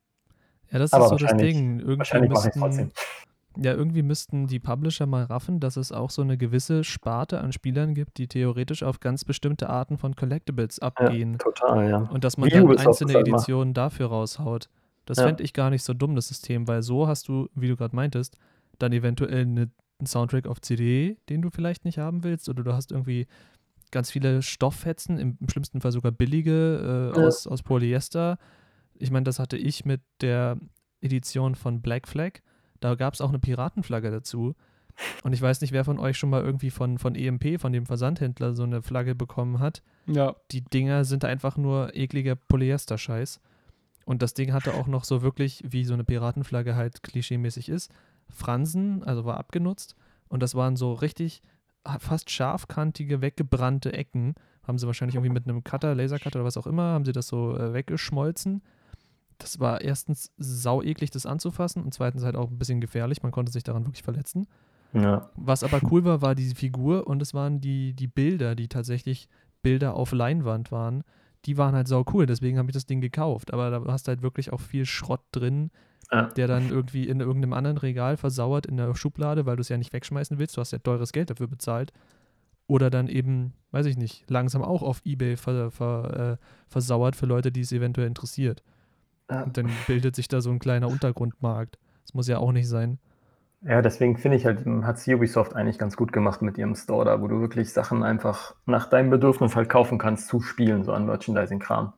Speaker 1: Ja, das
Speaker 2: aber
Speaker 1: ist so das Ding. Irgendwie
Speaker 2: wahrscheinlich mache ich es
Speaker 1: müssten,
Speaker 2: trotzdem.
Speaker 1: ja, irgendwie müssten die Publisher mal raffen, dass es auch so eine gewisse Sparte an Spielern gibt, die theoretisch auf ganz bestimmte Arten von Collectibles abgehen.
Speaker 2: Ja, total, ja.
Speaker 1: Und dass man
Speaker 2: Wie
Speaker 1: dann
Speaker 2: Ubisoft
Speaker 1: einzelne
Speaker 2: das halt macht.
Speaker 1: Editionen dafür raushaut. Das
Speaker 2: Ja.
Speaker 1: fände ich gar nicht so dumm, das System, weil so hast du, wie du gerade meintest, dann eventuell eine, einen Soundtrack auf C D, den du vielleicht nicht haben willst, oder du hast irgendwie ganz viele Stofffetzen, im, im schlimmsten Fall sogar billige äh,
Speaker 2: Ja.
Speaker 1: aus, aus Polyester. Ich meine, das hatte ich mit der Edition von Black Flag. Da gab es auch eine Piratenflagge dazu. Und ich weiß nicht, wer von euch schon mal irgendwie von, von E M P, von dem Versandhändler, so eine Flagge bekommen hat.
Speaker 3: Ja.
Speaker 1: Die Dinger sind einfach nur ekliger Polyester-Scheiß. Und das Ding hatte auch noch so wirklich, wie so eine Piratenflagge halt klischeemäßig ist, Fransen, also war abgenutzt. Und das waren so richtig fast scharfkantige, weggebrannte Ecken. Haben sie wahrscheinlich irgendwie mit einem Cutter, Lasercutter oder was auch immer, haben sie das so äh, weggeschmolzen. Das war erstens sau eklig, das anzufassen und zweitens halt auch ein bisschen gefährlich. Man konnte sich daran wirklich verletzen.
Speaker 2: Ja.
Speaker 1: Was aber cool war, war diese Figur und es waren die, die Bilder, die tatsächlich Bilder auf Leinwand waren. Die waren halt sau cool, deswegen habe ich das Ding gekauft. Aber da hast du halt wirklich auch viel Schrott drin,
Speaker 2: Ja.
Speaker 1: der dann irgendwie in irgendeinem anderen Regal versauert in der Schublade, weil du es ja nicht wegschmeißen willst. Du hast ja teures Geld dafür bezahlt. Oder dann eben, weiß ich nicht, langsam auch auf eBay ver, ver, äh, versauert für Leute, die es eventuell interessiert.
Speaker 2: Ja.
Speaker 1: Und dann bildet sich da so ein kleiner Untergrundmarkt. Das muss ja auch nicht sein.
Speaker 2: Ja, deswegen finde ich halt, hat es Ubisoft eigentlich ganz gut gemacht mit ihrem Store da, wo du wirklich Sachen einfach nach deinem Bedürfnis halt kaufen kannst zu Spielen, so an Merchandising-Kram.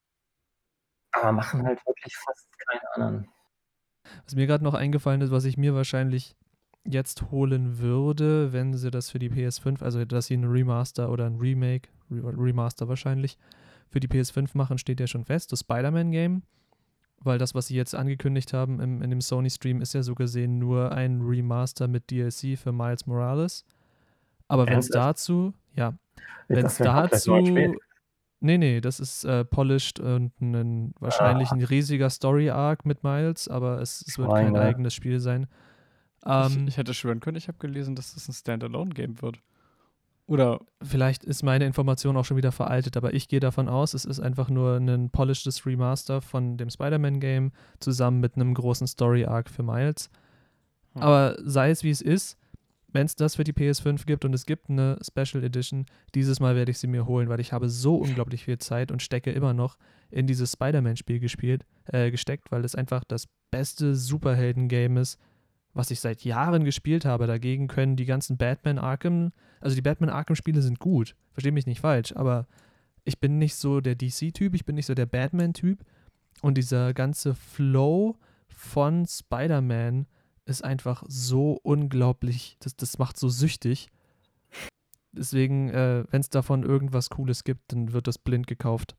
Speaker 2: Aber machen halt wirklich fast keine anderen.
Speaker 1: Was mir gerade noch eingefallen ist, was ich mir wahrscheinlich jetzt holen würde, wenn sie das für die P S fünf, also dass sie ein Remaster oder ein Remake, Remaster wahrscheinlich, für die P S fünf machen, steht ja schon fest, das Spider-Man-Game. Weil das, was sie jetzt angekündigt haben im, in dem Sony-Stream, ist ja so gesehen nur ein Remaster mit D L C für Miles Morales. Aber wenn es dazu, ja, wenn es dazu, nee, nee, das ist äh, polished und ein, wahrscheinlich ah. ein riesiger Story-Arc mit Miles, aber es, es wird kein eigenes Spiel sein.
Speaker 3: Ähm, ich, ich hätte schwören können, ich habe gelesen, dass das ein Standalone-Game wird. Oder
Speaker 1: vielleicht ist meine Information auch schon wieder veraltet, aber ich gehe davon aus, es ist einfach nur ein polishedes Remaster von dem Spider-Man-Game zusammen mit einem großen Story-Arc für Miles. Hm. Aber sei es wie es ist, wenn es das für die P S fünf gibt und es gibt eine Special Edition, dieses Mal werde ich sie mir holen, weil ich habe so unglaublich viel Zeit und stecke immer noch in dieses Spider-Man-Spiel gespielt, äh, gesteckt, weil es einfach das beste Superhelden-Game ist, was ich seit Jahren gespielt habe. Dagegen können die ganzen Batman Arkham, also die Batman Arkham-Spiele sind gut, verstehe mich nicht falsch, aber ich bin nicht so der D C-Typ, ich bin nicht so der Batman-Typ und dieser ganze Flow von Spider-Man ist einfach so unglaublich, das, das macht so süchtig. Deswegen, äh, wenn es davon irgendwas Cooles gibt, dann wird das blind gekauft.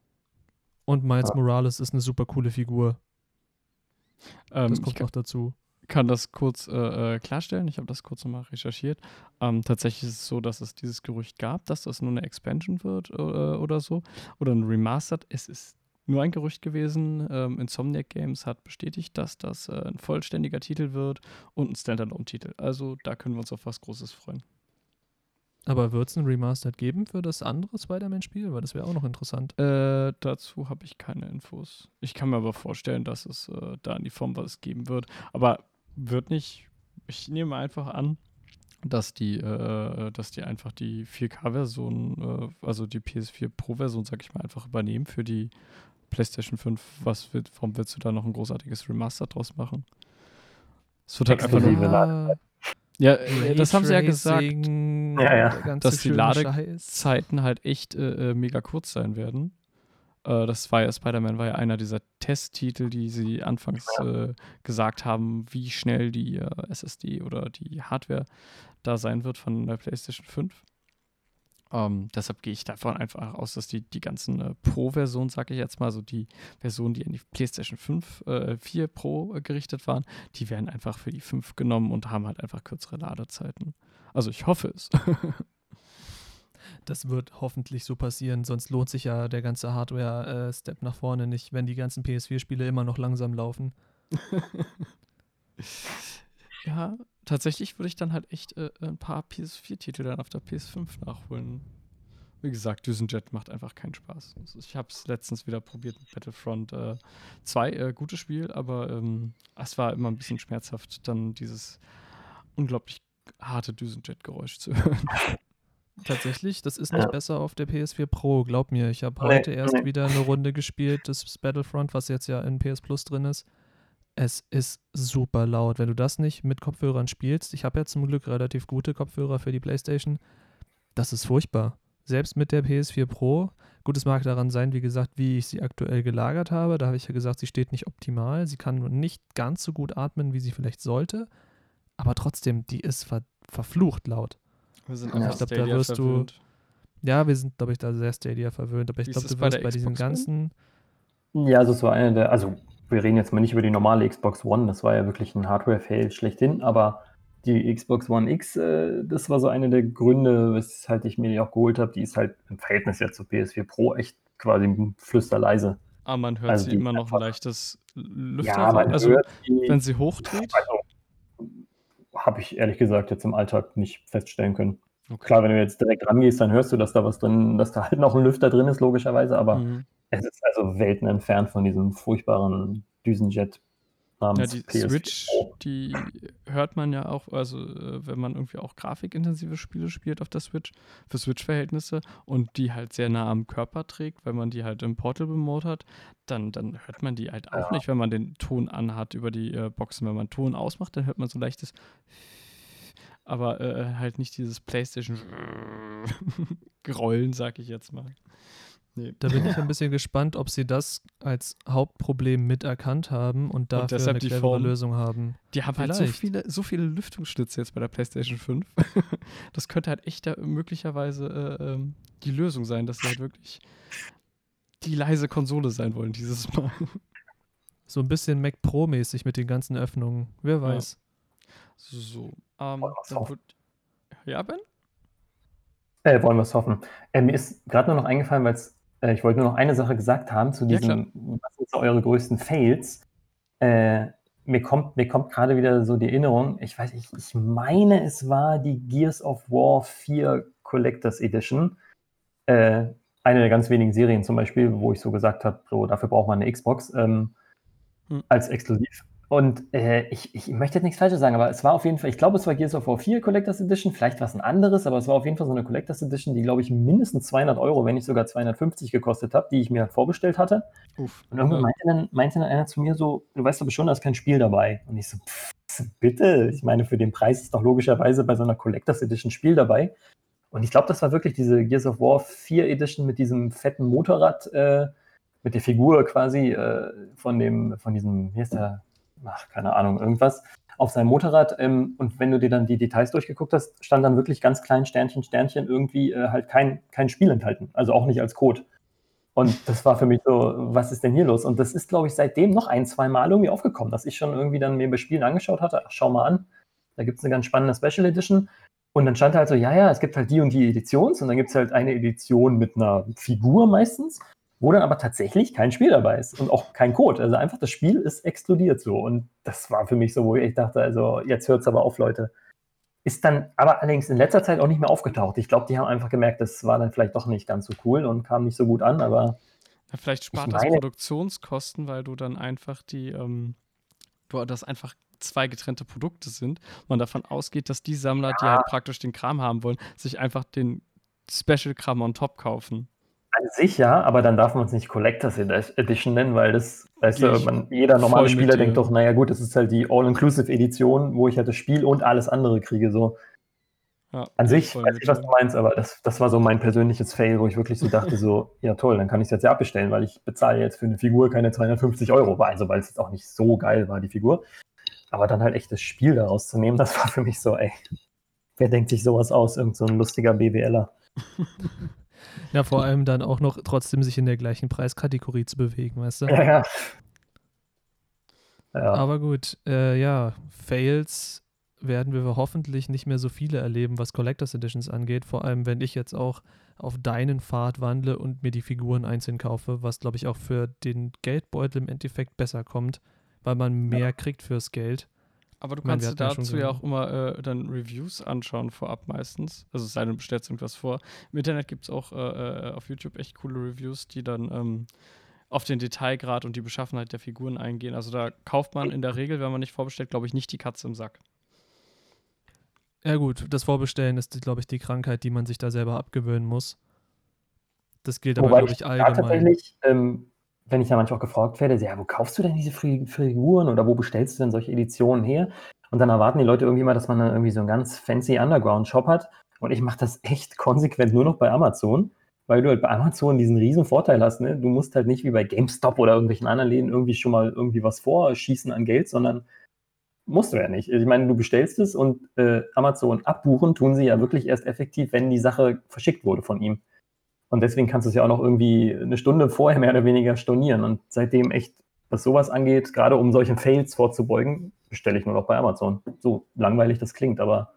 Speaker 1: Und Miles ja. Morales ist eine super coole Figur.
Speaker 3: Ähm,
Speaker 1: das kommt noch dazu.
Speaker 3: kann das kurz äh, äh, klarstellen. Ich habe das kurz nochmal recherchiert. Ähm, tatsächlich ist es so, dass es dieses Gerücht gab, dass das nur eine Expansion wird äh, oder so. Oder ein Remastered. Es ist nur ein Gerücht gewesen. Ähm, Insomniac Games hat bestätigt, dass das äh, ein vollständiger Titel wird und ein Standalone-Titel. Also da können wir uns auf was Großes freuen.
Speaker 1: Aber wird es ein Remastered geben für das andere Spider-Man-Spiel? Weil das wäre auch noch interessant.
Speaker 3: Äh, dazu habe ich keine Infos. Ich kann mir aber vorstellen, dass es äh, da in die Form was geben wird. Aber wird nicht. Ich nehme einfach an, dass die, äh, dass die einfach die vier K-Version, äh, also die P S vier Pro-Version, sag ich mal, einfach übernehmen für die PlayStation fünf. Was wird, warum willst du da noch ein großartiges Remaster draus machen? Es wird halt einfach
Speaker 2: Exklusive
Speaker 3: nur.
Speaker 2: Ladezeit.
Speaker 3: Ja, äh, das haben sie ja gesagt,
Speaker 1: Raytracing,
Speaker 2: Ja, ja.
Speaker 1: der ganze
Speaker 3: dass die
Speaker 1: schöne
Speaker 3: Lade-
Speaker 1: Scheiß.
Speaker 3: Zeiten halt echt äh, äh, mega kurz sein werden. Äh, das war ja, Spider-Man war ja einer dieser Testtitel, die sie anfangs äh, gesagt haben, wie schnell die äh, S S D oder die Hardware da sein wird von der PlayStation fünf. Ähm, deshalb gehe ich davon einfach aus, dass die, die ganzen äh, Pro-Versionen, sage ich jetzt mal, so die Versionen, die an die PlayStation fünf, äh, vier Pro äh, gerichtet waren, die werden einfach für die fünf genommen und haben halt einfach kürzere Ladezeiten. Also ich hoffe es.
Speaker 1: Das wird hoffentlich so passieren, sonst lohnt sich ja der ganze Hardware-Step nach vorne nicht, wenn die ganzen P S vier Spiele immer noch langsam laufen.
Speaker 3: Ja, tatsächlich würde ich dann halt echt äh, ein paar P S vier Titel dann auf der P S fünf nachholen. Wie gesagt, Düsenjet macht einfach keinen Spaß. Also ich habe es letztens wieder probiert mit Battlefront äh, zwei, äh, gutes Spiel, aber ähm, es war immer ein bisschen schmerzhaft, dann dieses unglaublich harte Düsenjet-Geräusch zu hören.
Speaker 1: Tatsächlich, das ist nicht
Speaker 2: Ja.
Speaker 1: besser auf der P S vier Pro, glaub mir. Ich habe
Speaker 2: Nee,
Speaker 1: heute erst
Speaker 2: nee.
Speaker 1: wieder eine Runde gespielt, das Battlefront, was jetzt ja in P S Plus drin ist. Es ist super laut. Wenn du das nicht mit Kopfhörern spielst, ich habe ja zum Glück relativ gute Kopfhörer für die PlayStation, das ist furchtbar. Selbst mit der P S vier Pro, gut, es mag daran sein, wie gesagt, wie ich sie aktuell gelagert habe. Da habe ich ja gesagt, sie steht nicht optimal. Sie kann nur nicht ganz so gut atmen, wie sie vielleicht sollte. Aber trotzdem, die ist ver verflucht laut.
Speaker 3: Wir sind
Speaker 2: Ja.
Speaker 3: einfach
Speaker 1: Ich glaub, da
Speaker 3: Stadia
Speaker 1: wirst du-
Speaker 3: verwöhnt.
Speaker 1: Ja, wir sind, glaube ich, da sehr Stadia verwöhnt. Aber ich
Speaker 3: Wie ist
Speaker 1: glaube,
Speaker 3: das
Speaker 1: du
Speaker 3: bei
Speaker 1: wirst
Speaker 3: der
Speaker 1: bei diesen
Speaker 3: Xbox One?
Speaker 1: ganzen.
Speaker 2: Ja, also es war eine der, also wir reden jetzt mal nicht über die normale Xbox One, das war ja wirklich ein Hardware-Fail schlechthin, aber die Xbox One X, äh, das war so eine der Gründe, weshalb ich mir die auch geholt habe. Die ist halt im Verhältnis jetzt zur P S vier Pro echt quasi flüsterleise.
Speaker 3: Aber man hört
Speaker 2: Also
Speaker 3: sie
Speaker 2: die
Speaker 3: immer noch ein
Speaker 2: einfach-
Speaker 3: leichtes Lüfter.
Speaker 2: Ja, man
Speaker 3: also
Speaker 2: hört die,
Speaker 3: wenn sie hochdreht.
Speaker 2: also habe ich ehrlich gesagt jetzt im Alltag nicht feststellen können.
Speaker 3: Okay.
Speaker 2: Klar, wenn du jetzt direkt rangehst, dann hörst du, dass da was drin, dass da halt noch ein Lüfter drin ist, logischerweise, aber
Speaker 3: Mhm.
Speaker 2: es ist also Welten entfernt von diesem furchtbaren Düsenjet
Speaker 3: Ja,
Speaker 2: namens
Speaker 3: die
Speaker 2: P S vier
Speaker 3: Switch,
Speaker 2: Pro.
Speaker 3: die hört man ja auch, also äh, wenn man irgendwie auch grafikintensive Spiele spielt auf der Switch, für Switch-Verhältnisse und die halt sehr nah am Körper trägt, weil man die halt im Portable-Mode hat, dann, dann hört man die halt auch
Speaker 2: Ja.
Speaker 3: nicht, wenn man den Ton anhat über die äh, Boxen. Wenn man Ton ausmacht, dann hört man so leichtes, aber äh, halt nicht dieses PlayStation-Grollen, sag ich jetzt mal. Nee.
Speaker 1: Da bin ich
Speaker 2: Ja.
Speaker 1: ein bisschen gespannt, ob sie das als Hauptproblem miterkannt haben und dafür
Speaker 3: deshalb
Speaker 1: eine
Speaker 3: die
Speaker 1: clevere
Speaker 3: Form-
Speaker 1: Lösung haben.
Speaker 3: Die haben halt so
Speaker 1: Vielleicht.
Speaker 3: viele, so viele Lüftungsschlitze jetzt bei der PlayStation fünf. Das könnte halt echt da möglicherweise äh, ähm, die Lösung sein, dass sie halt wirklich die leise Konsole sein wollen dieses Mal.
Speaker 1: So ein bisschen Mac Pro-mäßig mit den ganzen Öffnungen. Wer weiß.
Speaker 3: So, ähm,
Speaker 2: Wollen wir's
Speaker 3: dann
Speaker 2: hoffen.
Speaker 3: wird, ja, Ben?
Speaker 2: Äh, wollen wir es hoffen. Äh, mir ist gerade nur noch eingefallen, weil äh, ich wollte nur noch eine Sache gesagt haben zu
Speaker 3: Ja,
Speaker 2: diesem, was sind so eure größten Fails? Äh, mir kommt, mir kommt gerade wieder so die Erinnerung, ich weiß, ich, ich meine, es war die Gears of War vier Collectors Edition. Äh, eine der ganz wenigen Serien zum Beispiel, wo ich so gesagt habe, so, dafür braucht man eine Xbox ähm,
Speaker 3: Hm.
Speaker 2: als exklusiv. Und äh, ich, ich möchte jetzt nichts Falsches sagen, aber es war auf jeden Fall, ich glaube, es war Gears of War vier Collectors Edition, vielleicht war es ein anderes, aber es war auf jeden Fall so eine Collectors Edition, die, glaube ich, mindestens zweihundert Euro, wenn nicht sogar zweihundertfünfzig gekostet hat, die ich mir vorbestellt hatte.
Speaker 3: Uff.
Speaker 2: Und irgendwann
Speaker 3: Ja.
Speaker 2: meinte dann, meinte dann einer zu mir so, du weißt doch schon, da ist kein Spiel dabei. Und ich so, pff, bitte, ich meine, für den Preis ist doch logischerweise bei so einer Collectors Edition Spiel dabei. Und ich glaube, das war wirklich diese Gears of War vier Edition mit diesem fetten Motorrad, äh, mit der Figur quasi äh, von dem, von diesem, wie ist der, ach, keine Ahnung, irgendwas, auf seinem Motorrad. Ähm, und wenn du dir dann die Details durchgeguckt hast, stand dann wirklich ganz klein Sternchen, Sternchen irgendwie äh, halt kein, kein Spiel enthalten. Also auch nicht als Code. Und das war für mich so, was ist denn hier los? Und das ist, glaube ich, seitdem noch ein, zwei Mal irgendwie aufgekommen, dass ich schon irgendwie dann mir bei Spielen angeschaut hatte, ach, schau mal an, da gibt es eine ganz spannende Special Edition. Und dann stand halt so, ja, ja, es gibt halt die und die Editions und dann gibt es halt eine Edition mit einer Figur meistens, wo dann aber tatsächlich kein Spiel dabei ist und auch kein Code. Also einfach das Spiel ist exkludiert so. Und das war für mich so, wo ich dachte, also jetzt hört es aber auf, Leute. Ist dann aber allerdings in letzter Zeit auch nicht mehr aufgetaucht. Ich glaube, die haben einfach gemerkt, das war dann vielleicht doch nicht ganz so cool und kam nicht so gut an, aber
Speaker 3: Ja, vielleicht spart
Speaker 2: ich
Speaker 3: das
Speaker 2: meine-
Speaker 3: Produktionskosten, weil du dann einfach die, ähm, du das einfach zwei getrennte Produkte sind. Man davon ausgeht, dass die Sammler, die halt praktisch den Kram haben wollen, sich einfach den Special-Kram on top kaufen.
Speaker 2: an sich ja, aber dann darf man es nicht Collectors Edition nennen, weil das, weißt
Speaker 3: Geh
Speaker 2: du,
Speaker 3: ich
Speaker 2: man, jeder normale
Speaker 3: voll mit
Speaker 2: Spieler
Speaker 3: dir.
Speaker 2: denkt doch, naja gut, das ist halt die All-Inclusive-Edition, wo ich halt das Spiel und alles andere kriege. So.
Speaker 3: Ja,
Speaker 2: An
Speaker 3: geh ich
Speaker 2: sich,
Speaker 3: voll
Speaker 2: weiß
Speaker 3: mit
Speaker 2: ich, was
Speaker 3: dir.
Speaker 2: du meinst, aber das, das war so mein persönliches Fail, wo ich wirklich so dachte, so, ja toll, dann kann ich es jetzt ja abbestellen, weil ich bezahle jetzt für eine Figur keine zweihundertfünfzig Euro, also weil es jetzt auch nicht so geil war, die Figur. Aber dann halt echt das Spiel daraus zu nehmen, das war für mich so, ey, wer denkt sich sowas aus? Irgend so ein lustiger BWLer.
Speaker 1: Ja, vor allem dann auch noch trotzdem sich in der gleichen Preiskategorie zu bewegen, weißt du?
Speaker 2: Ja, ja. Ja,
Speaker 1: Aber gut, äh, ja, Fails werden wir hoffentlich nicht mehr so viele erleben, was Collectors Editions angeht. Vor allem, wenn ich jetzt auch auf deinen Pfad wandle und mir die Figuren einzeln kaufe, was, glaube ich, auch für den Geldbeutel im Endeffekt besser kommt, weil man mehr kriegt fürs Geld.
Speaker 3: Aber du
Speaker 1: Ich meine,
Speaker 3: kannst
Speaker 1: wir
Speaker 3: dir
Speaker 1: hatten ja schon
Speaker 3: dazu ja
Speaker 1: so-
Speaker 3: auch immer äh, dann Reviews anschauen vorab meistens. Also es sei denn, du bestellst irgendwas vor. Im Internet gibt es auch äh, äh, auf YouTube echt coole Reviews, die dann ähm, auf den Detailgrad und die Beschaffenheit der Figuren eingehen. Also da kauft man in der Regel, wenn man nicht vorbestellt, glaube ich, nicht die Katze im Sack.
Speaker 1: Ja gut, das Vorbestellen ist, glaube ich, die Krankheit, die man sich da selber abgewöhnen muss. Das gilt aber,
Speaker 2: wobei
Speaker 1: glaube ich,
Speaker 2: da
Speaker 1: allgemein.
Speaker 2: tatsächlich, ähm, wenn ich ja manchmal auch gefragt werde, ja, wo kaufst du denn diese Fi- Figuren oder wo bestellst du denn solche Editionen her? Und dann erwarten die Leute irgendwie mal, dass man dann irgendwie so einen ganz fancy Underground-Shop hat. Und ich mache das echt konsequent nur noch bei Amazon, weil du halt bei Amazon diesen riesen Vorteil hast. Ne? Du musst halt nicht wie bei GameStop oder irgendwelchen anderen Läden irgendwie schon mal irgendwie was vorschießen an Geld, sondern musst du ja nicht. Ich meine, du bestellst es und äh, Amazon abbuchen tun sie ja wirklich erst effektiv, wenn die Sache verschickt wurde von ihm. Und deswegen kannst du es ja auch noch irgendwie eine Stunde vorher mehr oder weniger stornieren. Und seitdem echt, was sowas angeht, gerade um solchen Fails vorzubeugen, bestelle ich nur noch bei Amazon. So langweilig das klingt, aber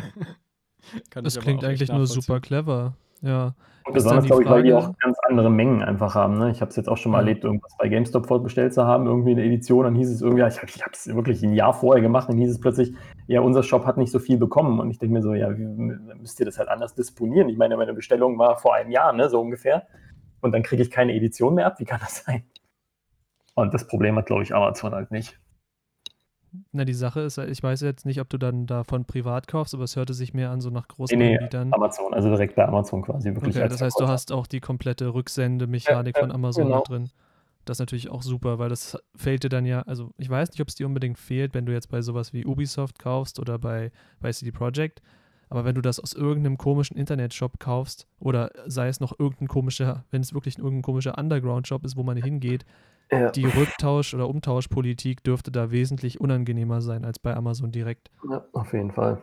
Speaker 3: Kann
Speaker 1: Das
Speaker 3: ich aber
Speaker 1: klingt
Speaker 3: auch echt
Speaker 1: eigentlich nur super
Speaker 3: nachvollziehen.
Speaker 1: clever. Ja.
Speaker 2: und
Speaker 1: Ist dann
Speaker 2: besonders,
Speaker 1: die
Speaker 2: glaube ich, weil die
Speaker 1: Frage-
Speaker 2: auch ganz andere Mengen einfach haben. Ne? Ich habe es jetzt auch schon mal
Speaker 1: Ja.
Speaker 2: erlebt, irgendwas bei GameStop vorbestellt zu haben, irgendwie eine Edition, dann hieß es irgendwie, ja, ich habe es wirklich ein Jahr vorher gemacht, dann hieß es plötzlich, ja, unser Shop hat nicht so viel bekommen. Und ich denke mir so, ja, wie, müsst ihr das halt anders disponieren? Ich meine, meine Bestellung war vor einem Jahr, ne, so ungefähr. Und dann kriege ich keine Edition mehr ab. Wie kann das sein? Und das Problem hat, glaube ich, Amazon halt nicht.
Speaker 1: Na, die Sache ist, ich weiß jetzt nicht, ob du dann davon privat kaufst, aber es hörte sich mehr an so nach großen
Speaker 2: Nee, nee,
Speaker 1: Anbietern.
Speaker 2: Amazon, also direkt bei Amazon quasi. Wirklich
Speaker 1: Okay,
Speaker 2: als
Speaker 1: das heißt, du
Speaker 2: Verkäufer.
Speaker 1: hast auch die komplette Rücksendemechanik
Speaker 2: Ja, ja,
Speaker 1: von Amazon
Speaker 2: genau.
Speaker 1: mit drin. Das ist natürlich auch super, weil das fehlt dir dann ja, also ich weiß nicht, ob es dir unbedingt fehlt, wenn du jetzt bei sowas wie Ubisoft kaufst oder bei, bei C D Projekt, aber wenn du das aus irgendeinem komischen Internetshop kaufst oder sei es noch irgendein komischer, wenn es wirklich irgendein komischer Underground-Shop ist, wo man hingeht,
Speaker 2: Ja.
Speaker 1: die Rücktausch- oder Umtauschpolitik dürfte da wesentlich unangenehmer sein als bei Amazon direkt.
Speaker 2: Ja, auf jeden Fall.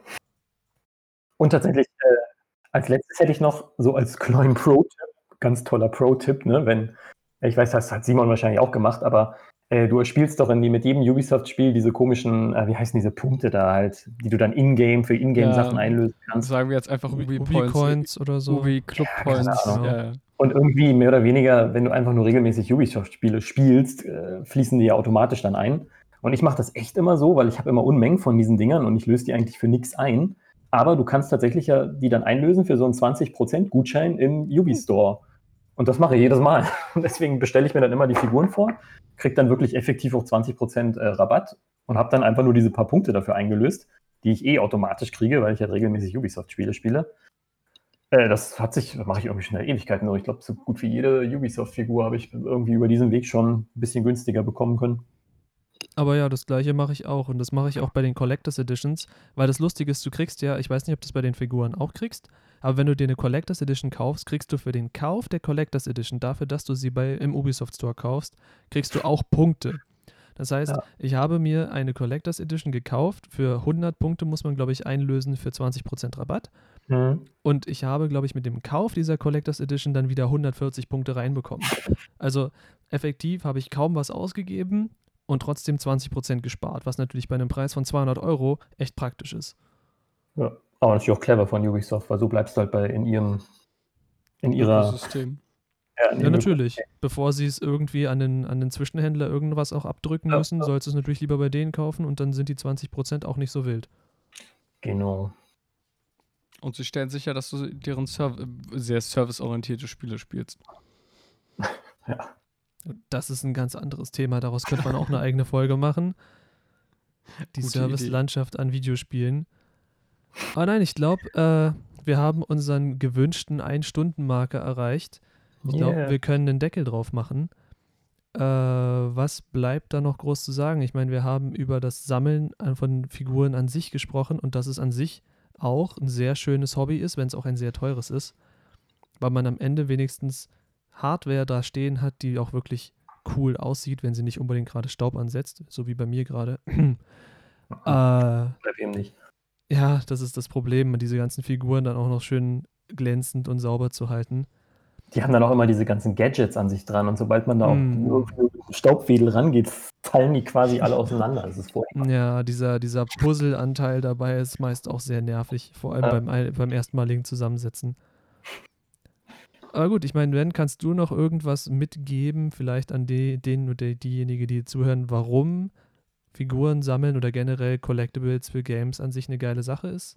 Speaker 2: Und tatsächlich, äh, als letztes hätte ich noch so als kleinen Pro-Tipp, ganz toller Pro-Tipp, ne, wenn, ich weiß, das hat Simon wahrscheinlich auch gemacht, aber äh, du spielst doch in die, mit jedem Ubisoft-Spiel diese komischen, äh, wie heißen diese Punkte da halt, die du dann in-game für In-game-Sachen
Speaker 3: Ja,
Speaker 2: einlösen kannst.
Speaker 3: Sagen wir jetzt einfach Ubi Points.
Speaker 1: Ubi-Coins oder so.
Speaker 3: Ubi Club
Speaker 2: Ja, keine
Speaker 3: Points.
Speaker 2: Ahnung.
Speaker 3: Ja, ja.
Speaker 2: Und irgendwie mehr oder weniger, wenn du einfach nur regelmäßig Ubisoft-Spiele spielst, äh, fließen die ja automatisch dann ein. Und ich mache das echt immer so, weil ich habe immer Unmengen von diesen Dingern und ich löse die eigentlich für nichts ein. Aber du kannst tatsächlich ja die dann einlösen für so einen zwanzig Prozent Gutschein im Ubi-Store. Und das mache ich jedes Mal. Und deswegen bestelle ich mir dann immer die Figuren vor, kriege dann wirklich effektiv auch zwanzig Prozent äh, Rabatt und habe dann einfach nur diese paar Punkte dafür eingelöst, die ich eh automatisch kriege, weil ich halt regelmäßig Ubisoft-Spiele spiele. Äh, das hat sich, das mache ich irgendwie schon seit Ewigkeiten so. Ich glaube, so gut wie jede Ubisoft-Figur habe ich irgendwie über diesen Weg schon ein bisschen günstiger bekommen können.
Speaker 1: Aber ja, das gleiche mache ich auch und das mache ich auch bei den Collectors Editions, weil das Lustige ist, du kriegst ja, ich weiß nicht, ob du das bei den Figuren auch kriegst, aber wenn du dir eine Collectors Edition kaufst, kriegst du für den Kauf der Collectors Edition, dafür, dass du sie bei, im Ubisoft Store kaufst, kriegst du auch Punkte. Das heißt,
Speaker 2: Ja.
Speaker 1: ich habe mir eine Collectors Edition gekauft, für hundert Punkte muss man, glaube ich, einlösen für zwanzig Prozent Rabatt.
Speaker 2: Mhm.
Speaker 1: Und ich habe, glaube ich, mit dem Kauf dieser Collectors Edition dann wieder hundertvierzig Punkte reinbekommen. Also effektiv habe ich kaum was ausgegeben und trotzdem zwanzig Prozent gespart, was natürlich bei einem Preis von zweihundert Euro echt praktisch ist.
Speaker 2: Ja, aber natürlich auch clever von Ubisoft, weil so bleibst du halt bei in ihrem in ihrer
Speaker 3: Ökosystem.
Speaker 2: ja, in
Speaker 1: Ja,
Speaker 2: ihrem
Speaker 1: natürlich. Bevor sie es irgendwie an den, an den Zwischenhändler irgendwas auch abdrücken
Speaker 2: Ja,
Speaker 1: müssen,
Speaker 2: ja.
Speaker 1: sollst du es natürlich lieber bei denen kaufen und dann sind die zwanzig Prozent auch nicht so wild.
Speaker 2: Genau.
Speaker 3: Und sie stellen sicher, dass du deren Serv- sehr serviceorientierte Spiele spielst.
Speaker 2: Ja.
Speaker 1: Das ist ein ganz anderes Thema. Daraus könnte man auch eine eigene Folge machen. Die
Speaker 3: Gute
Speaker 1: Servicelandschaft an Videospielen. Aber nein, ich glaube, äh, wir haben unseren gewünschten Ein-Stunden-Marker erreicht. Ich glaube,
Speaker 2: Yeah.
Speaker 1: wir können einen Deckel drauf machen. Äh, was bleibt da noch groß zu sagen? Ich meine, wir haben über das Sammeln an- von Figuren an sich gesprochen und dass es an sich auch ein sehr schönes Hobby ist, wenn es auch ein sehr teures ist, weil man am Ende wenigstens Hardware da stehen hat, die auch wirklich cool aussieht, wenn sie nicht unbedingt gerade Staub ansetzt, so wie bei mir gerade. äh,
Speaker 2: Bleib eben nicht.
Speaker 1: ja, das ist das Problem, diese ganzen Figuren dann auch noch schön glänzend und sauber zu halten.
Speaker 2: Die haben dann auch immer diese ganzen Gadgets an sich dran und sobald man da auch
Speaker 1: Mm.
Speaker 2: irgendwie mit dem Staubwedel rangeht, fallen die quasi alle auseinander. Das ist furchtbar.
Speaker 1: Ja, dieser, dieser Puzzle-Anteil dabei ist meist auch sehr nervig, vor allem
Speaker 2: Ja.
Speaker 1: beim, ein- beim erstmaligen Zusammensetzen. Aber gut, ich meine, wenn, kannst du noch irgendwas mitgeben, vielleicht an die, den oder diejenige, die zuhören, warum Figuren sammeln oder generell Collectibles für Games an sich eine geile Sache ist?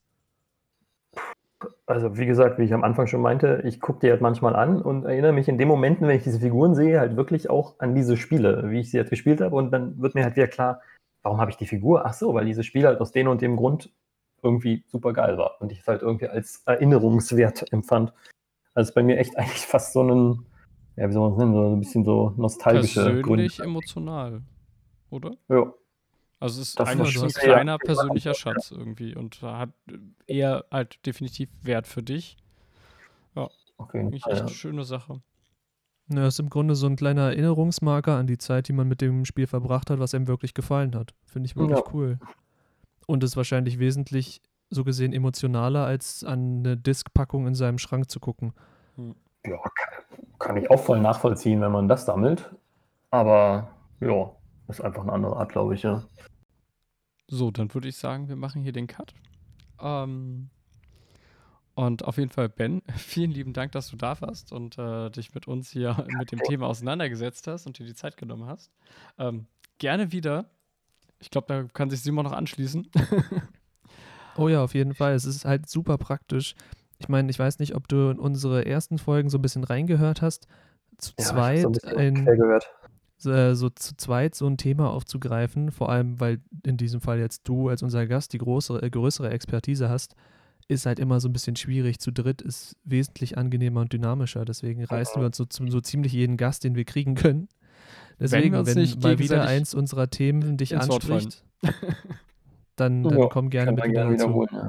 Speaker 2: Also wie gesagt, wie ich am Anfang schon meinte, ich gucke die halt manchmal an und erinnere mich in den Momenten, wenn ich diese Figuren sehe, halt wirklich auch an diese Spiele, wie ich sie jetzt gespielt habe. Und dann wird mir halt wieder klar, warum habe ich die Figur? Ach so, weil dieses Spiel halt aus dem und dem Grund irgendwie super geil war und ich es halt irgendwie als erinnerungswert empfand. Also es ist bei mir echt eigentlich fast so ein, ja, wie soll man es nennen, so ein bisschen so nostalgische Gründe.
Speaker 3: Persönlich emotional, oder?
Speaker 2: Ja.
Speaker 3: Also es ist
Speaker 2: Das
Speaker 3: eigentlich
Speaker 1: ist
Speaker 3: so ein
Speaker 1: was.
Speaker 3: kleiner
Speaker 2: Ja.
Speaker 3: persönlicher Schatz irgendwie und hat eher halt definitiv Wert für dich.
Speaker 2: Auf jeden
Speaker 3: Eigentlich
Speaker 2: Fall,
Speaker 3: echt
Speaker 2: ja.
Speaker 3: eine schöne Sache.
Speaker 1: Ja, ist im Grunde so ein kleiner Erinnerungsmarker an die Zeit, die man mit dem Spiel verbracht hat, was einem wirklich gefallen hat. Finde ich wirklich
Speaker 2: Ja.
Speaker 1: cool. Und ist wahrscheinlich wesentlich, so gesehen, emotionaler, als an eine Diskpackung in seinem Schrank zu gucken.
Speaker 2: Ja, kann, kann ich auch voll nachvollziehen, wenn man das sammelt. Aber ja, ist einfach eine andere Art, glaube ich, ja.
Speaker 3: So, dann würde ich sagen, wir machen hier den Cut. Ähm, und auf jeden Fall, Ben, vielen lieben Dank, dass du da warst und äh, dich mit uns hier mit dem Thema auseinandergesetzt hast und dir die Zeit genommen hast. Ähm, gerne wieder. Ich glaube, da kann sich Simon noch anschließen.
Speaker 1: Oh ja, auf jeden Fall. Es ist halt super praktisch. Ich meine, ich weiß nicht, ob du in unsere ersten Folgen so ein bisschen reingehört hast. Zu
Speaker 2: Ja, ich hab
Speaker 1: zweit
Speaker 2: so ein bisschen
Speaker 1: ein,
Speaker 2: quer gehört.
Speaker 1: äh, so zu zweit so ein Thema aufzugreifen, vor allem, weil in diesem Fall jetzt du als unser Gast die größere, äh, größere Expertise hast, ist halt immer so ein bisschen schwierig. Zu dritt ist wesentlich angenehmer und dynamischer. Deswegen reißen wir uns so, zum, so ziemlich jeden Gast, den wir kriegen können. Deswegen,
Speaker 3: wir uns
Speaker 1: wenn,
Speaker 3: nicht
Speaker 1: mal wieder
Speaker 3: gegenseitig
Speaker 1: eins unserer Themen dich
Speaker 3: ins Wort fallen.
Speaker 1: anspricht, dann, dann
Speaker 2: Ja,
Speaker 1: komm gerne
Speaker 2: kann
Speaker 1: mit
Speaker 2: man
Speaker 1: wieder
Speaker 2: gerne
Speaker 1: dazu.
Speaker 2: wiederholen, ja.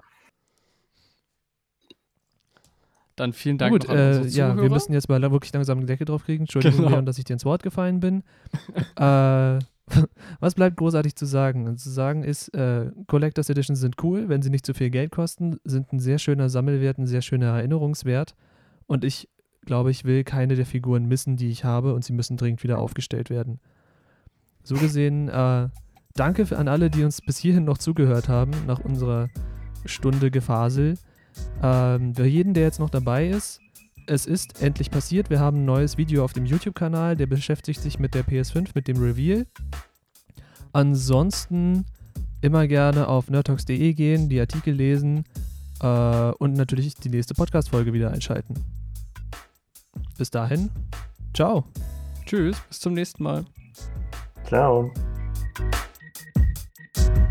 Speaker 3: Dann vielen Dank
Speaker 1: Gut,
Speaker 3: noch an
Speaker 1: äh,
Speaker 3: unsere
Speaker 1: ja,
Speaker 3: Zuhörer.
Speaker 1: wir müssen jetzt mal da wirklich langsam eine Decke drauf kriegen. Entschuldigung,
Speaker 3: Genau.
Speaker 1: Leon, dass ich dir ins Wort gefallen bin. äh, was bleibt großartig zu sagen? Und zu sagen ist, äh, Collectors Editions sind cool, wenn sie nicht zu viel Geld kosten, sind ein sehr schöner Sammelwert, ein sehr schöner Erinnerungswert. Und ich glaube, ich will keine der Figuren missen, die ich habe, und sie müssen dringend wieder aufgestellt werden. So gesehen, äh, danke für- an alle, die uns bis hierhin noch zugehört haben, nach unserer Stunde Gefasel. Ähm, für jeden, der jetzt noch dabei ist, es ist endlich passiert. Wir haben ein neues Video auf dem YouTube-Kanal, der beschäftigt sich mit der P S fünf, mit dem Reveal. Ansonsten immer gerne auf nerdtalks punkt de gehen, die Artikel lesen äh, und natürlich die nächste Podcast-Folge wieder einschalten. Bis dahin, ciao.
Speaker 3: Tschüss, bis zum nächsten Mal.
Speaker 2: Ciao.